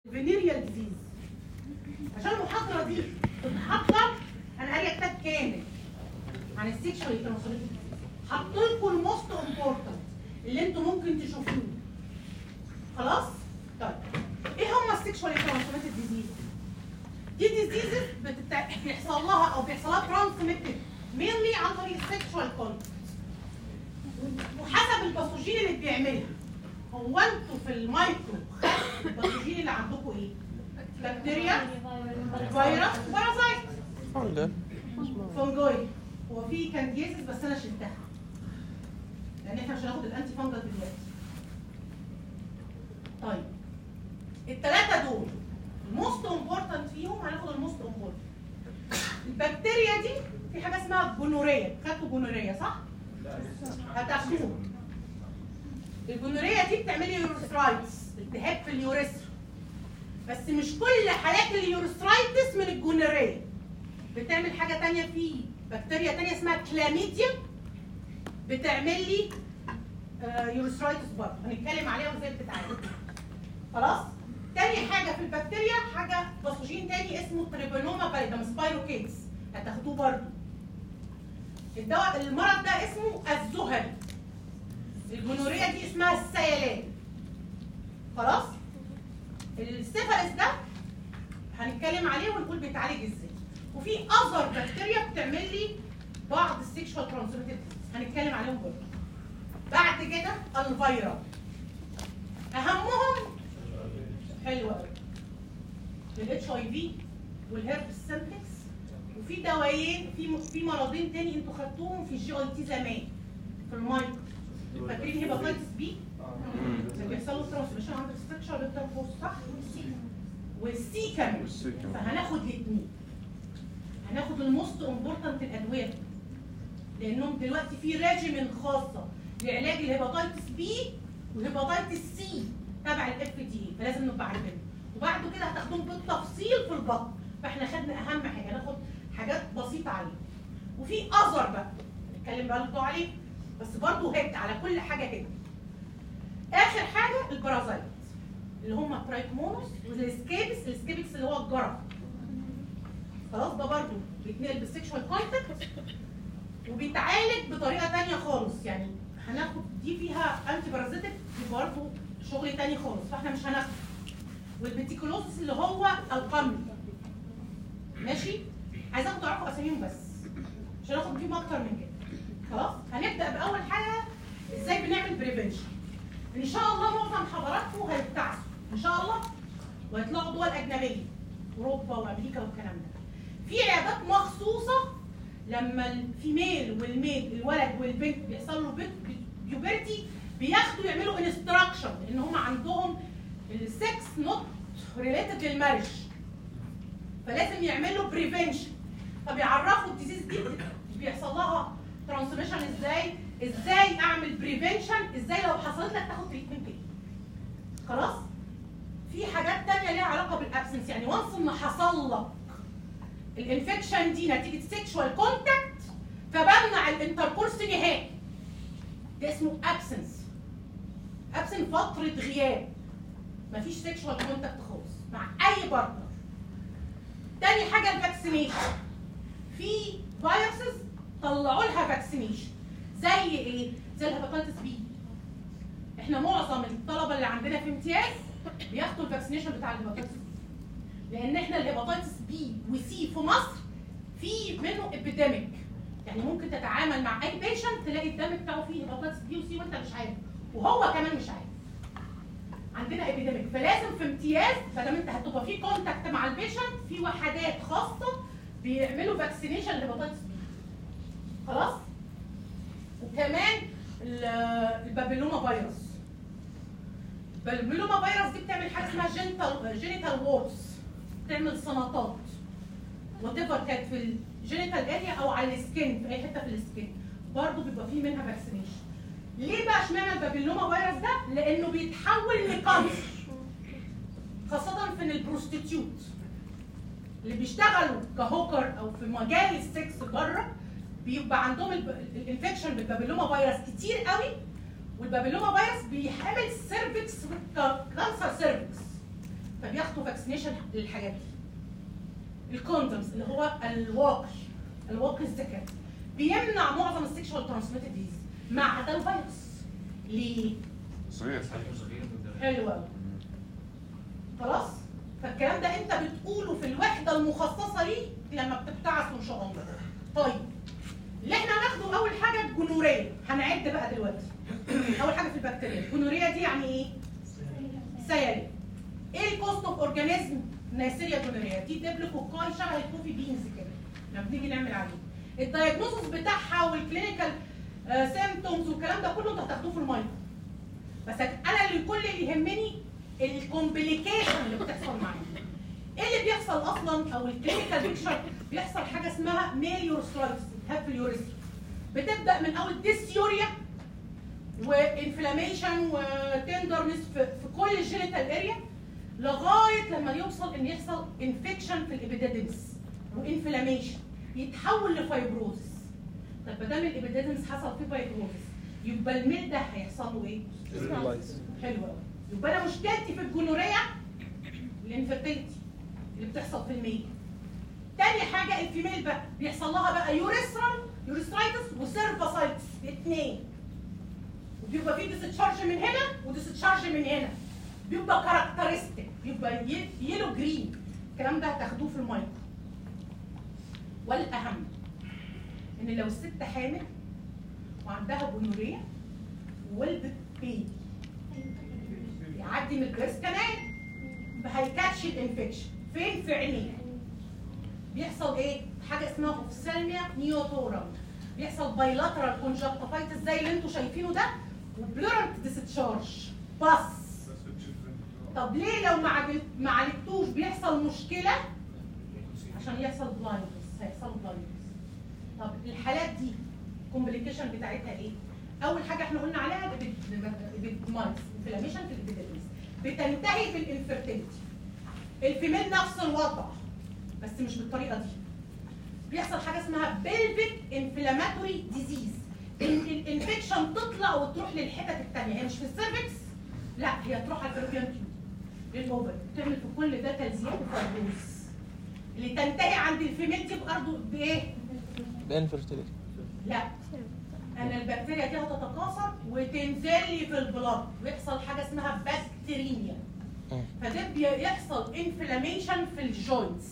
فينيريال ديزيز. عشان المحاضره دي تتحضر انا قاريه كتاب كامل عن السيكشوال ترانسميتد ديزيز، حاطط لكم الموست امبورتنت اللي انتم ممكن تشوفوه. خلاص؟ طيب ايه هم السيكشوال ترانسميتد ديزيز؟ دي ديزيزز بيحصل لها او بيحصل لها ترانسميتد مينلي عن طريق السيكشوال كونتاكت، وحسب الباثوجين اللي بيعملها. هو انتوا في المايكرو الباثوجين اللي عندكم ايه؟ بكتيريا، فيروس، بارازايت، فونجوي. هو في كانديزيس بس انا شلتها لان احنا مش هناخد الانتي فانجل دلوقتي. طيب الثلاثه دول الموست امبورتنت فيهم هناخد الموست امبورتنت. البكتيريا دي في حاجه اسمها جونوريا، خدتوا جونوريا صح؟ هتاخدوها. الجونوريا دي بتعمل لي يوريثرايتس، التهاب في اليوريثرا. بس مش كل حالات اليوريثرايتس من الجونوريا. بتعمل حاجه ثانيه، في بكتيريا ثانيه اسمها كلاميديا بتعمل لي يوريثرايتس برضه، هنتكلم عليها وازاي بتتعالج. خلاص؟ تاني حاجه في البكتيريا حاجه باثوجين تاني اسمه تريبانوما باليدم سبايروكيتس، هتاخدوه برضه. الدواء المرض ده اسمه الزهري. الجونوريا دي اسمها السيلان. خلاص؟ السيفاليس ده هنتكلم عليه ونقول بيتعالج ازاي. وفي اذر بكتيريا بتعمل لي بعض السيكشوال ترانسميتد هنتكلم عليهم برضه. بعد كده الفيروس. اهمهم حلو قوي الاتش اي في والهيربس سيمبلكس. وفي دوايين في مرضين تاني انتوا خدتوهم في الجي اي تي زمان في المايكرو. فاكرين هيباتيتس بي؟ اللي بيحصل له ترانسميشن عند الستركشر انترفوس صح؟ والسي كمان. فهناخد الاثنين. هناخد الموست امبورتنت الادويه لانهم دلوقتي في ريجيمين خاصه لعلاج الهيباتيتس بي وهيباتيتس سي تبع الاف دي، فلازم نبقى عارفينهم. وبعد كده هتاخدوهم بالتفصيل في البطن. فاحنا خدنا اهم حاجه، هناخد حاجات بسيطه عليهم. وفي اذر بقى هنتكلم برضه عليه بس برضه هيد على كل حاجه كده. اخر حاجه البارازايت اللي هم ترايكمونوس والسكيبكس اللي هو الجرب. خلاص ده برضه بيتنقل بالسكشوال كونتاكت وبيتعالج بطريقه ثانيه خالص. يعني هناخد دي فيها انتي بارازيتك، دي برضه شغل ثاني خالص فاحنا مش هناخده. والبيتيكولوسيس اللي هو القمل. ماشي؟ عايزاكم تعرفوا اساميهم بس عشان اخد فيهم اكتر من كده. خلاص؟ هنبدا باول حاجه ازاي بنعمل بريفنشن. ان شاء الله معظم حضراتكم هيبتعثوا ان شاء الله وهيطلعوا دول اجنبيه اوروبا وامريكا والكلام ده. في عيادات مخصوصه لما الفيميل والميل الولد والبنت بيحصل له بيوبرتي بياخدوا يعملوا انستراكشن لان هم عندهم السكس نوت ريليتد للمارج، فلازم يعملوا بريفنشن. فبيعرفوا الديزيز دي بيحصل لها ترانسميشن ازاي اعمل بريفنشن، ازاي لو حصلت لك تاخد تريتمنت ايه. خلاص؟ في حاجات ثانيه ليها علاقه بالابسنس، يعني وانس ان حصل لك الانفكشن دي نتيجه سيكشوال كونتاكت فبمنع الانتركورس نهائي. ده اسمه ابسنس. ابسنس فتره غياب. مفيش سيكشوال كونتاكت خالص مع اي بارتنر. تاني حاجه الفاكسينيشن. في فيروسز طلعوا لها فاكسينيشن زي ايه؟ زي الهيباتيتس بي. احنا معظم الطلبه اللي عندنا في امتياز بياخدوا الفاكسينيشن بتاع الهيباتيتس بي. لان احنا الهيباتيتس بي وسي في مصر في منه ابيديميك. يعني ممكن تتعامل مع اي بيشنت تلاقي الدم بتاعه فيه هيباتيتس بي وسي وانت مش عارف وهو كمان مش عارف. عندنا ابيديميك فلازم في امتياز ما دام انت هتبقى في كونتاكت مع البيشنت في وحدات خاصه بيعملوا فاكسينيشن لهيباتيتس بي. خلاص؟ وكمان البابيلوما فيروس. البابيلوما فيروس دي بتعمل حاجه اسمها جينيتال وورز، بتعمل سنطات وات ايفر كانت في الجينيتال اريا او على السكين في اي حته في السكين برضه بيبقى فيه منها فاكسينيشن. ليه بقى اشمعنى البابيلوما فيروس ده؟ لانه بيتحول لكانسر خاصه في البروستيتيوت اللي بيشتغلوا كهوكر او في مجال السكس بره بيبقى عندهم الانفكشن بالبابيلوما فيروس كتير قوي. والبابيلوما فيروس بيحمل سيرفكس كانسر سيرفكس فبياخدوا فاكسينيشن للحاجات دي. الكوندومز اللي هو الواقي الذكري بيمنع معظم السكشوال ترانسميتد ديزيز ما عدا الفيروس. ليه؟ حلو قوي. خلاص؟ فالكلام ده انت بتقوله في الوحده المخصصه ليه لما بتبتعثوا ان شاء الله. طيب اللي احنا هناخده اول حاجه الجونوريه، هنعد بقى دلوقتي. اول حاجه في البكتيريا، الجونوريه دي يعني ايه؟ سيالي. ايه الكوست اوف اورجانيزم نيسيريا جونوريا؟ دي ديبلوكوكاي شبه الكوفي بينز كده لما بنيجي نعمل عليه. الدايجنوستس بتاعها والكلينيكال سيمبتومز والكلام ده كله انتوا هتاخدوه في المايكرو. بس انا اللي كل اللي يهمني الكومبليكيشن اللي بتحصل معايا. ايه اللي بيحصل اصلا او الكلينيكال بيكشر؟ بيحصل حاجه اسمها ميل يورسترايتس، التهاب في اليوريثرا. بتبدا من اول ديسيوريا وانفلاميشن وتندرنس في كل الجينيتال اريا لغايه لما يوصل ان يحصل انفكشن في الابيديدمس وانفلاميشن يتحول لفايبروزس. طب ما دام الابيديدمس حصل فيه فايبروزس يبقى الميل ده هيحصل له ايه؟ حلو قوي. يبقى انا مشكلتي في الجونوريا الانفيرتيلتي اللي بتحصل في الميل. تاني حاجه الفيميل بقى بيحصل لها بقى يوريسترايتس وسيرفاسايتس الاثنين. وبيبقى في ديستشارج من هنا وديستشارج من هنا. بيبقى كاركترستيك، بيبقى يلو جرين. الكلام ده هتاخدوه في المايكرو. والاهم ان لو الست حامل وعندها جونوريا وولدت بيبي يعدي من البريس كانال هيكاتش الانفكشن فين؟ في عينيه. بيحصل ايه؟ حاجه اسمها اوفسالميا نيوتورم. بيحصل بايلاترال كونجكتيفايتس زي اللي انتوا شايفينه ده وبلورنت ديستشارج بس. طب ليه لو ما عالجتوش بيحصل مشكله؟ عشان يحصل بلايندنس، هيحصل بلايندنس. طب الحالات دي الكومبليكيشن بتاعتها ايه؟ اول حاجه احنا قلنا عليها الابيدمايز انفلاميشن في الابيديدمس بتنتهي بالانفيرتيلتي. الفيميل نفس الوضع بس مش بالطريقه دي. بيحصل حاجه اسمها بيلفيك انفلاماتوري ديزيز، الانفكشن تطلع وتروح للحتت الثانيه. هي مش في السيرفكس، لا هي تروح على الفيروبيان تيوب للاوفر، تعمل في كل ده تلزيق وفايبروز اللي تنتهي عند الفيميل دي برضه بايه؟ بانفيرتيلتي. لا انا البكتيريا دي هتتكاثر وتنزل لي في البلاد ويحصل حاجه اسمها بكتيريميا. فده بيحصل انفلاميشن في الجوينتس.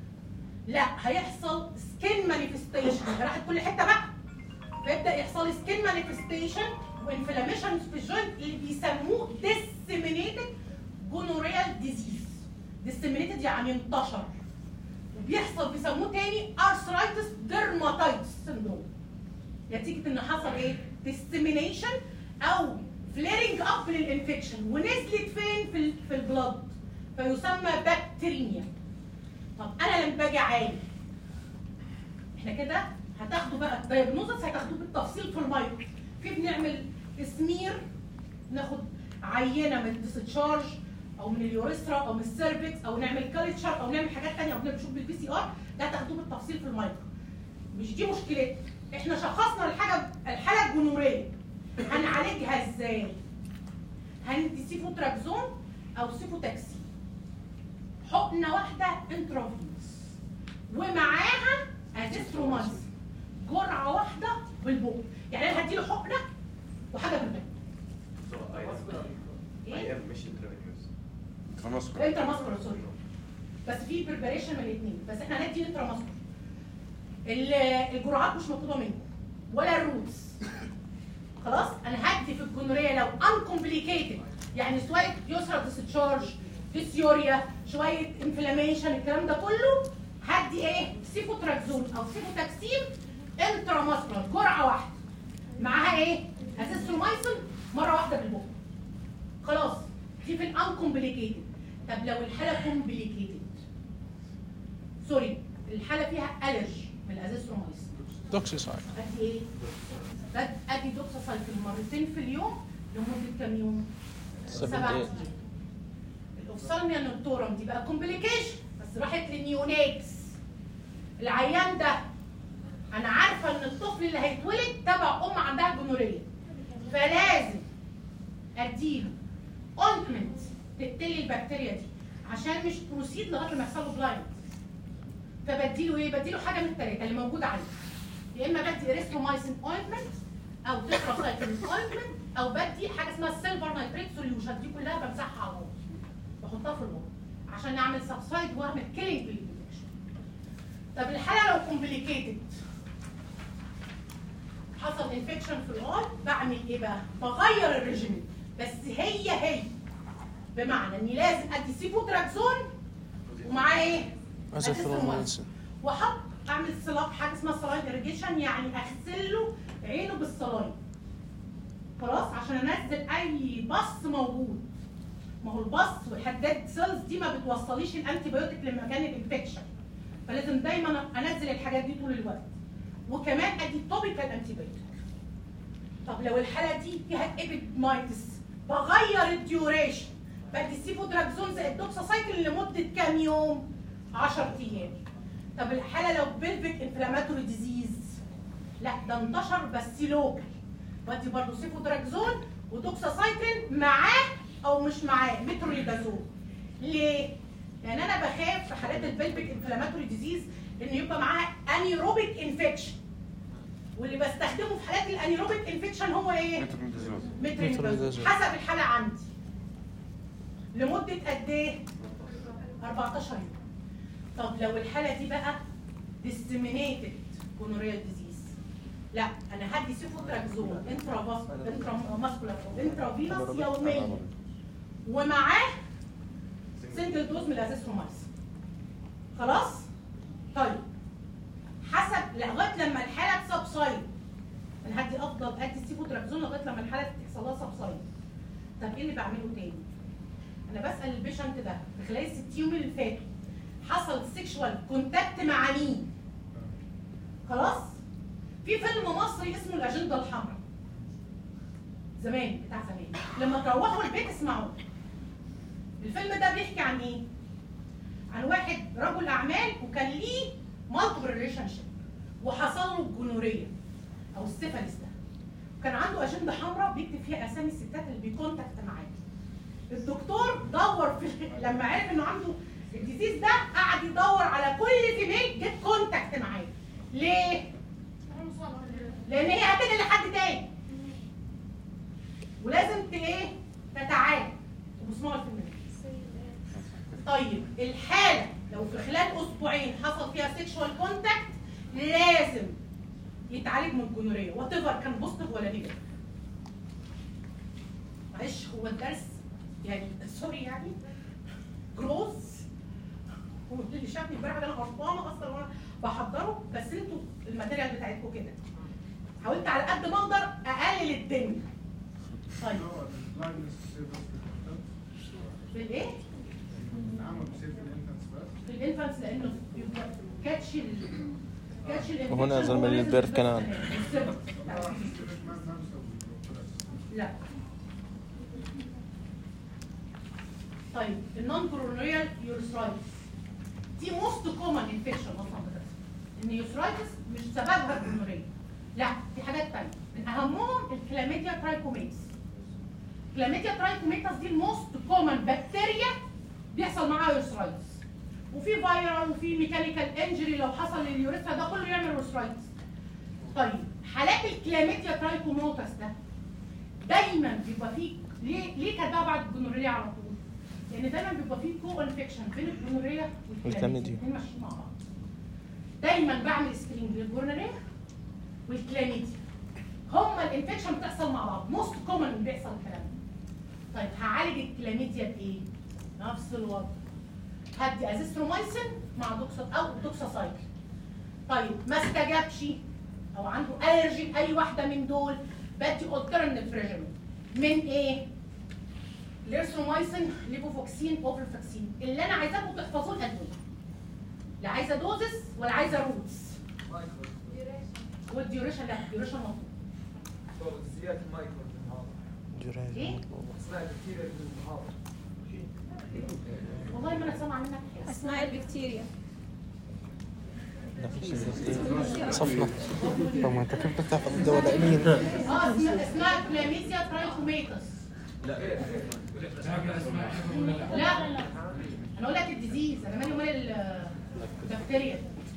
لا هيحصل سكين مانيفستيشن، راحت كل حته بقى. فيبدا يحصل سكين مانيفستيشن وانفلاميشن في الجوينت اللي بيسموه ديسيمينيتد جونوريال ديزيز. ديسيمينيتد يعني انتشر. وبيحصل بيسموه تاني ارثرايتس ديرماتايتس سندروم. نتيجه ان حصل ايه؟ ديسيمينيشن او فليرنج اب للانفكشن ونزلت فين؟ في البلد فيسمى بكتيريميا. طب انا لما باجي اعالج احنا كده هتاخدوا بقى الدايجنوزس هتاخدوه بالتفصيل في المايكرو. في بنعمل سمير، ناخد عينه من الديستشارج او من اليوريثرا او من السيرفكس او نعمل كالتشر او نعمل حاجات ثانيه او بنشوف بالبي سي ار. ده هتاخدوه بالتفصيل في المايكرو. مش دي مشكلتنا. احنا شخصنا الحاله الجونوريه هنعالجها ازاي؟ هندي سيفوتراكزون او سيفوتاكسين، حقنه واحده انترافينوس ومعاها ازيثرومايسين جرعه واحده بالبق. يعني انا هدي له حقنه وحاجه بالبق. ايه؟ مش انتراماسكولار سوري، بس في بريباريشن من الاثنين، بس احنا هندي انتراماسكولار. الجرعات مش مطلوبه منكم ولا الروتس. خلاص انا هدي في الجونوريه لو انكومبليكيتد يعني شويه يسرى ديستشارج ديسيوريا شويه انفلاميشن الكلام ده كله هدي ايه؟ سيفوتراكزون او سيفوتاكسين انتراماسكولار جرعه واحده معاها ايه؟ ازيثرومايسين مره واحده بالبق. خلاص دي في الانكومبليكيتد. طب لو الحاله كومبليكيتد سوري الحاله فيها الرجي من الازيثرومايسين دوكسيسايد ادي ايه؟ ادي دوكسيسايد مرتين في اليوم لمده كام يوم؟ 7 ايام. الاوفسالميا نوتورم دي بقى كومبليكيشن بس راحت للنيونيكس. العيان ده انا عارفه ان الطفل اللي هيتولد تبع ام عندها جونوريه فلازم اديله اونتمنت تقتلي البكتيريا دي عشان مش بروسيد لغايه لما يحصل له بلايند. فبديله ايه؟ بديله حاجه من الثلاثه اللي موجوده عندي. يا اما بدي اريثرومايسين اوينتمنت او تتراسايكلين اوينتمنت او بدي حاجه اسمها السيلفر نايتريت سوليوشن، دي كلها بمسحها على الوضع بحطها في الوضع عشان نعمل سبسايد واعمل كيلينج بالانفكشن. طب الحاله لو كومبليكيتد حصل انفكشن في الغال، بعمل ايه بقى؟ بغير الريجيم بس هي بمعنى اني لازم ادي سيفوتراكزون ومعاه ايه؟ ازيثرومايسين واحط اعمل حاجه اسمها سلاين اريجيشن، يعني اغسل له عينه بالسلاين خلاص عشان انزل اي بص موجود. ما هو البص والحداد سيلز دي ما بتوصليش الانتي بايوتيك لمكان الانفكشن، فلازم دايما انزل الحاجات دي طول الوقت. وكمان ادي توبيكال انتي بايوتيك. طب لو الحاله دي فيها ايبيدمايتس بغير الديوريشن، بدي سيفودراكزون زائد دوكساسايكلين لمده كام يوم؟ 10 ايام. طب الحاله لو بيلفيك انفلاماتوري ديزيز، لا ده انتشر بس لوكال، بدي برضه سيفودراكزون ودوكساسايكلين معاه او مش معاه مترونيدازول. ليه؟ لان انا بخاف في حالات البيلفيك انفلاماتوري ديزيز ان يبقى معاها انيروبيك انفكشن، واللي بستخدمه في حالات الانيروبيك انفكشن هو ايه؟ مترونيدازول حسب الحاله عندي. لمده قد ايه؟ 14 يوم. طب لو الحاله دي بقى disseminated gonorrheal disease، لا انا هدي سيفوتراكزون انتراماسكولار او انترافينوس يوميا ومعاه سنجل دوز من الازيثرومايسين. خلاص؟ طيب حسب لغايه لما الحاله تسبسايد، انا افضل ادي سيفوتراكزون لغايه لما الحاله تحصل لها سبسايد. طب ايه اللي بعمله تاني؟ انا بسال البيشنت ده في خلال ال6 يوم اللي فاتوا حصل سيكشوال كونتاكت مع مين؟ خلاص؟ في فيلم مصري اسمه الاجنده الحمراء. زمان بتاع زمان، لما تروحوا البيت اسمعوه. الفيلم ده بيحكي عن ايه؟ عن واحد رجل اعمال وكان ليه مالتيبل ريليشن شيب وحصل له الجونوريه او السيفاليس ده. وكان عنده اجنده حمراء بيكتب فيها اسامي الستات اللي بيكونتاكت معاه. الدكتور دور في لما عرف انه عنده الديزيز ده قعد يدور على كل فيميل جت كونتاكت معاه. ليه؟ لان هي هتنقل لحد تاني ولازم ايه؟ تتعالج. وبسمعوا الفيلم. طيب الحاله لو في خلال اسبوعين حصل فيها سيكشوال كونتاكت لازم يتعالج من الجونوريه وات ايفر كان بوزيتيف ولا نيجاتيف. معلش هو الدرس يعني سوري يعني جروز، واللي شافني امبارح انا غلطانه اصلا وانا بحضره، بس انتوا الماتيريال بتاعتكم كده حاولت على قد ما اقدر اقلل الدنيا. طيب في الايه؟ في الانفانس لانه كاتش وهنا زلمه البيرث كمان. لا. طيب النون كورونيال يورثرايتس دي موست كومن انفكشن اصلا بتحصل. ان يورثرايتس مش سببها الجونوريه، لا في حاجات ثانيه من اهمهم الكلاميديا ترايكوميتس. الكلاميديا ترايكوميتس دي الموست كومن بكتيريا بيحصل معاها يورثرايتس، وفي فيرال وفي ميكانيكال انجري لو حصل لليوريثرا ده كله يعمل يورثرايتس. طيب حالات الكلاميديا ترايكوميتس ده دايما بيبقى فيه ليه كده بعد الجونوريه على طول؟ لان دايما بيبقى فيه كو انفكشن بين الجونوريه والكلاميديا، الاثنين ماشيين مع بعض. دايما بعمل سكرينج للجونوريه والكلاميديا، هما الانفكشن بتحصل مع بعض، موست كومن بيحصل الكلام ده. طيب هعالج الكلاميديا بايه؟ نفس الوضع، هدي ازيثرومايسين مع دوكساسايكلين. طيب ما استجابش او عنده الرجي اي واحده من دول، بدي الترناتيف ريجيم من ايه؟ الارثرومايسين، ليفوفوكسين، اوفلفاكسين. اللي انا عايزاكم تحفظوه الادويه. لا عايزه دوزس ولا عايزه روتس. والديوريشن لا الديوريشن مطلوب. زياده المايكرو بالنهار. ايه؟ اسماء البكتيريا بالنهار. والله ما انا سامعه منك. اسماء البكتيريا. صفنا. طب ما انت كيف بتحفظ الدواء لامين؟ اسمها كلاميديا ترايكوميتس. لا انا انا اقول لك الديزيز، انا مالي ومال البكتيريا.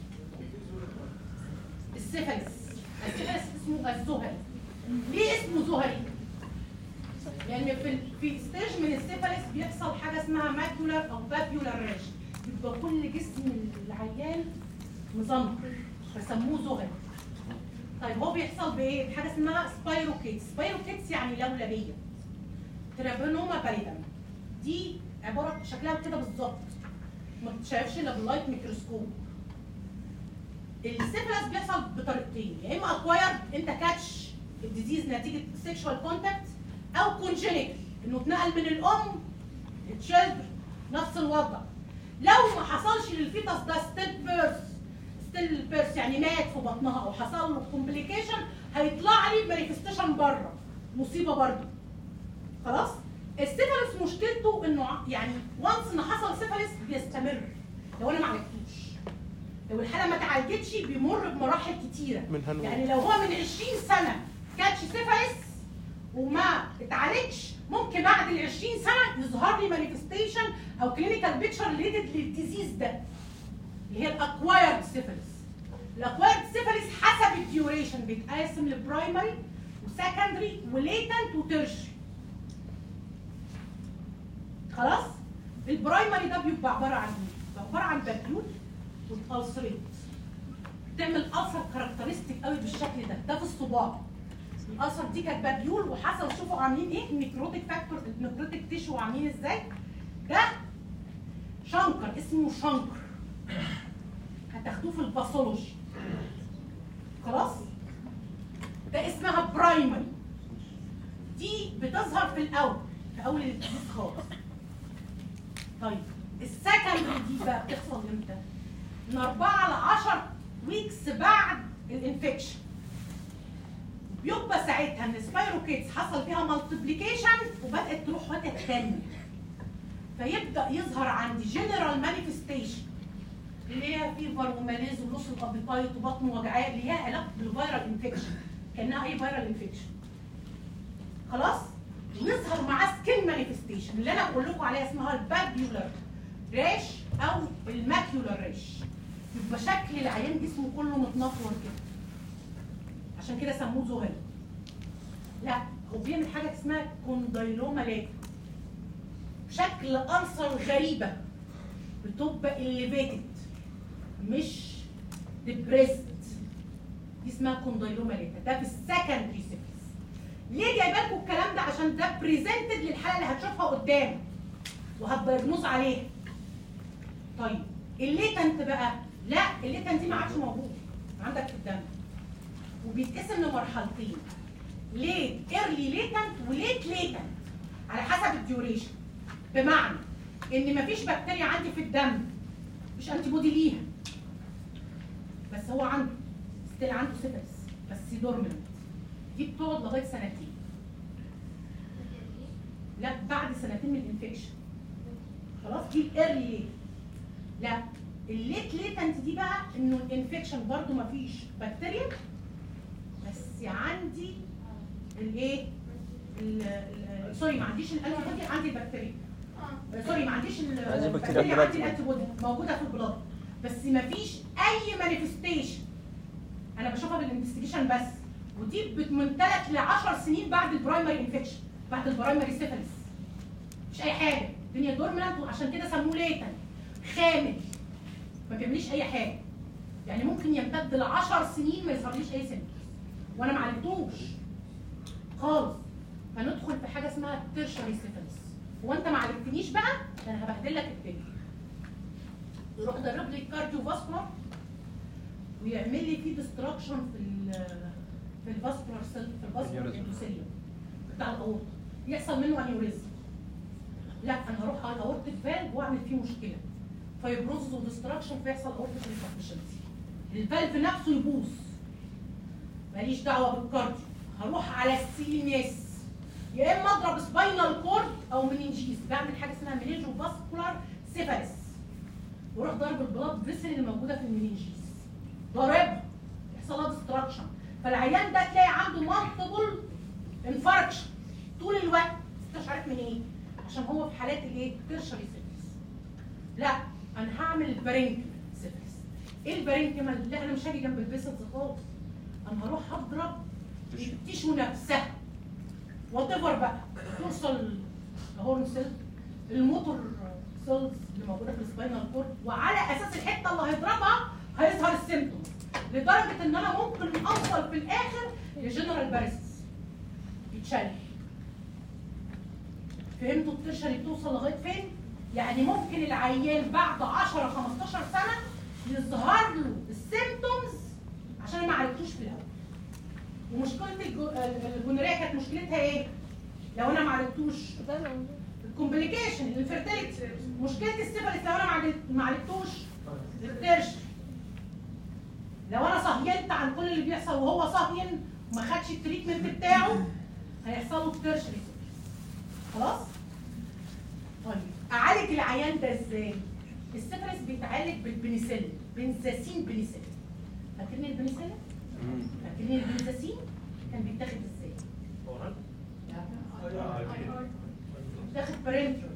السيفلس اسمه الزهري. ليه اسمه زهري؟ لان في ستيج من السيفلس بيحصل حاجه اسمها ماكيولار او بابيولار ريش، يبقى كل جسم العيان مزمر فسموه زهري. طيب هو بيحصل بايه؟ بحاجه اسمها سبايروكيتس. سبايروكيتس يعني لولبيه. ترابينوما باليدم دي عباره شكلها كده بالظبط، ما بتتشافش الا باللايت ميكروسكوب. السيفلس بيحصل بطريقتين، يا اما اكوايرد انت كاتش الديزيز نتيجه سيكشوال كونتاكت، او كونجينيتال انه اتنقل من الام للتشيلدرن نفس الوضع. لو ما حصلش للفيتس ده ستيل بيرث يعني مات في بطنها او حصل له كومبليكيشن، هيطلع لي مانيفستيشن بره، مصيبه برضه. خلاص؟ السيفلس مشكلته انه يعني وانس ان حصل سيفلس بيستمر لو انا ما عالجتوش. لو الحاله ما اتعالجتش بيمر بمراحل كتيره. يعني لو هو من 20 سنه كاتش سيفلس وما اتعالجش، ممكن بعد ال 20 سنه يظهر لي مانيفستيشن او كلينيكال بيكتشر ريليتد للديزيز ده اللي هي الاكوايرد سيفلس. الاكوايرد سيفلس حسب الديوريشن بيتقسم لبرايمري وسكندري وليتنت وتيرشري. خلاص؟ البرايمري ده بيبقى عباره عن ايه؟ بيبقى عباره عن بابيول والالسريت. بتعمل ألسر كاركترستيك قوي بالشكل ده في الصباع. الألسر دي كانت بابيول وحصل، شوفوا عاملين ايه؟ النيكروتيك فاكتور، النيكروتيك تيشو عاملين ازاي؟ ده شنكر اسمه شنكر. هتاخدوه في الباثولوجي. خلاص؟ ده اسمها برايمري. دي بتظهر في اول الديزيز خالص. طيب السكندري دي بقى بتحصل امتى؟ من 4 ل 10 ويكس بعد الانفكشن. بيبقى ساعتها ان السبايروكيتس حصل فيها مالتيبليكيشن وبدات تروح حتت ثانيه. فيبدا يظهر عندي جنرال مانيفستيشن اللي هي فيفر وماليز ولوس الابيتايت وبطن وجعاء اللي هي علاقه بالفيرال انفكشن، كانها اي فيرال انفكشن. خلاص؟ ويظهر معاه سكين مانيفستيشن اللي انا بقول لكم عليها اسمها البابيولار ريش او الماكيولار ريش. يبقى شكل العيان جسمه كله متنطور كده. عشان كده سموه زهري. لا، هو بيعمل حاجه اسمها كوندايلوما لاتا. شكل ألسر غريبه بتبقى اليفيتد مش ديبريست. دي اسمها كوندايلوما لاتا. ده في السكندري سيفلس. ليه جايبه لكم الكلام ده؟ عشان ده بريزنتد للحاله اللي هتشوفها قدام وهتدايجنوز عليها. طيب الليتنت بقى، لا الليتنت دي ما عادش موجود عندك في الدم، وبيتقسم لمرحلتين، ليت ايرلي ليتنت وليت ليتنت على حسب الديوريشن. بمعنى ان مفيش بكتيريا عندي في الدم، مش انتي بودي ليها، بس هو عنده ستيل عنده سيفلس بس دورمنت. دي بتقعد لغايه سنتين. لا بعد سنتين من الانفكشن. خلاص دي الايرلي ليت. لا الليت ليتنت دي بقى انه الانفكشن برضو مفيش بكتيريا بس عندي الايه؟ سوري ما عنديش الانتي بودي، عندي البكتيريا. سوري ما عنديش البكتيريا، عندي الانتي بودي موجوده في البلاد بس مفيش اي مانيفستيشن. انا بشوفها بالانفستيجيشن بس، ودي من 3 ل 10 سنين بعد البرايمري انفكشن، بعد البرايمري سيفلس. مش اي حاجه، الدنيا دورمنت وعشان كده سموه ليتن خامل. ما بيعمليش اي حاجه. يعني ممكن يمتد ل 10 سنين ما يظهرليش اي سيمبتومز وانا ما عالجتوش خالص. فندخل في حاجه اسمها تيرشري سيفلس. هو انت ما عالجتنيش بقى، ده انا هبهدل لك الدنيا. يروح ضرب لي الكارديو فاسكولار ويعمل لي فيه ديستراكشن في الفاسكولار سيل، في الفاسكولار اندوثيليوم بتاع الاورطه، يحصل منه انيوريزم. لا انا هروح على الاورتيك فالف واعمل فيه مشكله، فيبروز وديستراكشن فيحصل اورتيك انفكشنسي، الفالف نفسه يبوظ. ماليش دعوه بالكارديو، هروح على السي ان اس، يا اما اضرب سباينال كورد او مننجيز، بعمل حاجه اسمها منينجو فاسكولار سيفالس، واروح ضرب البلاد فيسل اللي موجوده في المننجيز، ضاربها يحصل لها ديستراكشن. فالعيان ده تلاقي عنده مالتيبل انفاركشن طول الوقت، انت مش عارف من ايه، عشان هو في حالات الايه؟ تيرشري سيفلس. لا انا هعمل البارينكيمال سيفلس. ايه البارينكيمال؟ لا انا مش هاجي جنب البيسلز خالص، انا هروح اضرب التيشو نفسها وات ايفر بقى، توصل الهورن سيل، الموتور سيلز اللي موجوده في السباينال كورد، وعلى اساس الحته اللي هيضربها هيظهر السيمتوم، لدرجه ان انا ممكن اوصل في الاخر لجنرال باريسيس يتشل. فهمتوا الترشري بتوصل لغايه فين؟ يعني ممكن العيان بعد 10 15 سنه يظهر له السيمتومز عشان ما عرفتوش في الاول. ومشكله الجونوريا كانت مشكلتها ايه؟ لو انا ما عرفتوش الكومبليكيشن الانفيرتيليتي. مشكله السيفلس لو انا ما عرفتوش الترشري. لو انا صهينت عن كل اللي بيحصل وهو صهين وما خدش التريتمنت بتاعه هيحصل له الترشري. خلاص؟ طيب اعالج العيان ده ازاي؟ السيفلس بيتعالج بالبنسلين، بنزاسين بنسلين. فاكرين البنسلين؟ فاكرين البنزاسين؟ كان بيتاخد ازاي؟ بيتاخد بارنترال.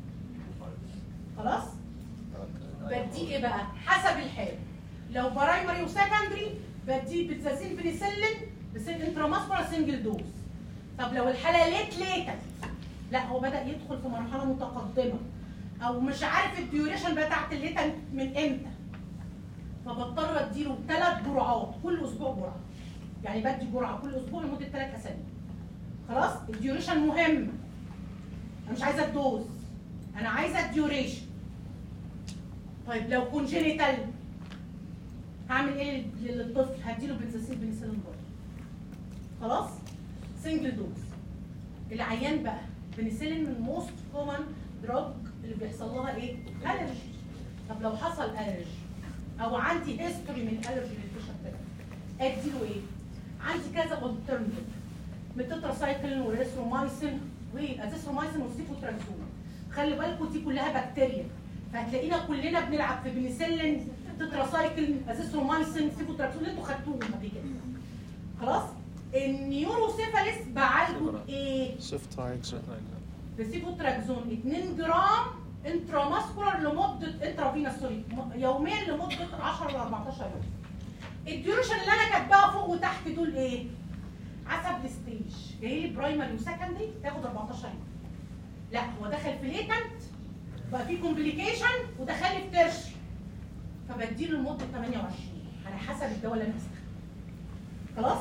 خلاص؟ بديه ايه بقى؟ حسب الحاله. لو برايمري وسكندري بديه بنزاسين بنسلين بس انتراماسكولار سنجل دوز. طب لو الحاله ليتنت، لا هو بدأ يدخل في مرحله متقدمه او مش عارف الديوريشن بتاعت الليتنت من امتى، فبضطر اديله 3 جرعات كل اسبوع جرعه. يعني بدي جرعه كل اسبوع لمده 3 اسابيع. خلاص؟ الديوريشن مهم. انا مش عايزه الدوز، انا عايزه الديوريشن. طيب لو كونجينيتال هعمل ايه للطفل؟ هديله بنزاسين بنسلين برضه. خلاص؟ سنجل دوز. العيان بقى بنسلين من موست كومن دراج اللي بيحصل لها ايه؟ الرجي. طب لو حصل الرجي او عندي هيستوري من الرجي للبيشنت ده اديله ايه؟ عندي كذا اولترنتيف، ميتتراسايكلين وريثرومايسين والازيثرومايسين والسيفوتراكسون. خلي بالكم دي كلها بكتيريا، فهتلاقينا كلنا بنلعب في بنسلين، تتراسايكلين، ازيثرومايسين، سيفوتراكسون اللي انتوا خدتوهم قبل كده. خلاص؟ النيوروسيفاليس بعالجه بايه؟ بسيفوتراكسون 2 جرام انتراماسكولار لمده انترافينوس سوري يوميا لمده 10 ل 14 يوم. الديوريشن اللي انا كاتباها فوق وتحت دول ايه؟ حسب الستيج. جاي لي برايمري وسكندري تاخد 14 يوم. لا هو دخل في ليتنت بقى في كومبليكيشن ودخل لي في ترشي فبديله لمده 28 على حسب الدواء اللي انا هستخدمه. خلاص؟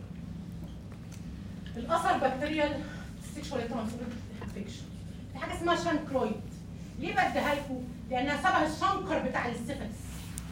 الاثر بكتيريال سيكشوال ترانسميتد انفكشن. في حاجه اسمها شانكرويد. ليه بديها لكم؟ لانها شبه الشنكر بتاع السيفلس.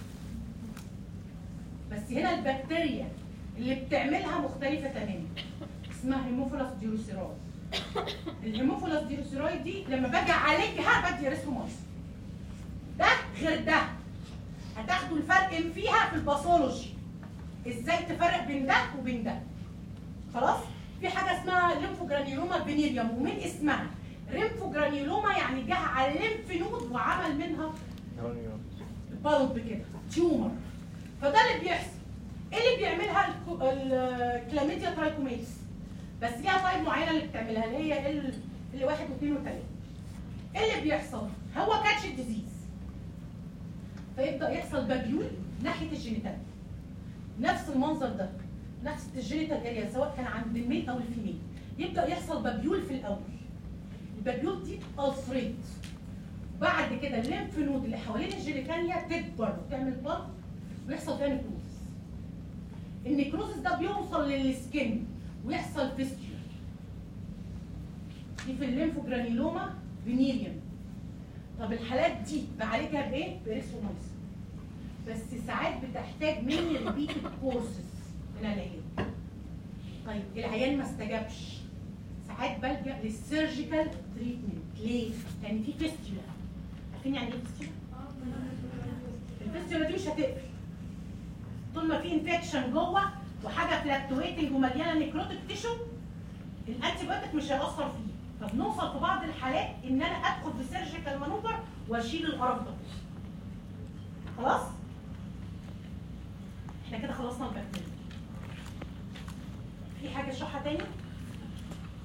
بس هنا البكتيريا اللي بتعملها مختلفه تماما. اسمها هيموفيلوس ديروسيراي. الهيموفيلوس ديروسيراي دي لما باجي اعالجها بدي ريثرومايسين. ده غير ده. هتاخدوا الفرق فيها في الباثولوجي. ازاي تفرق بين ده وبين ده. خلاص؟ في حاجه اسمها ليمفوجرانيولوما فينيريوم ومن اسمها ليمفوجرانيولوما يعني جه على الليمف نود وعمل منها بالب كده تيومر. فده اللي بيحصل. ايه اللي بيعملها الكلاميديا ترايكوميتس؟ بس ليها طيب معينه اللي بتعملها اللي هي اللي 1 و2 و3. ايه اللي بيحصل؟ هو كاتش الديزيز فيبدا يحصل بابيول ناحيه الجينيتال. نفس المنظر ده نفس الجينيتال اريا سواء كان عند الميل او الفيميل. يبدا يحصل بابيول في الاول. البابيول دي الفريت. بعد كده الليمف نود اللي حوالين الجينيتاليا تكبر وتعمل بلط ويحصل فيها نيكروز. النيكروزس ده بيوصل للسكين ويحصل فيستيول. دي في الليمفوجرانيولوما فينيريوم. طب الحالات دي بعالجها بايه؟ بريثرومايسين. بس ساعات بتحتاج مني ريبيتد كورسز من العلاج. طيب العيان ما استجابش، ساعات بلجأ للسيرجيكال تريتمنت. ليه؟ لان في فيستيولا. عارفين يعني ايه فيستيولا؟ الفيستيولا دي مش هتقفل. طول ما في انفكشن جوه وحاجه فلاكتويتنج ومليانه نيكروتيك تيشو الانتي بايوتيك مش هيأثر فيه. فبنوصل في بعض الحالات ان انا ادخل بسيرجيكال مانوفر واشيل القرف ده. خلاص؟ احنا كده خلصنا البكتيريا. في حاجه اشرحها تاني؟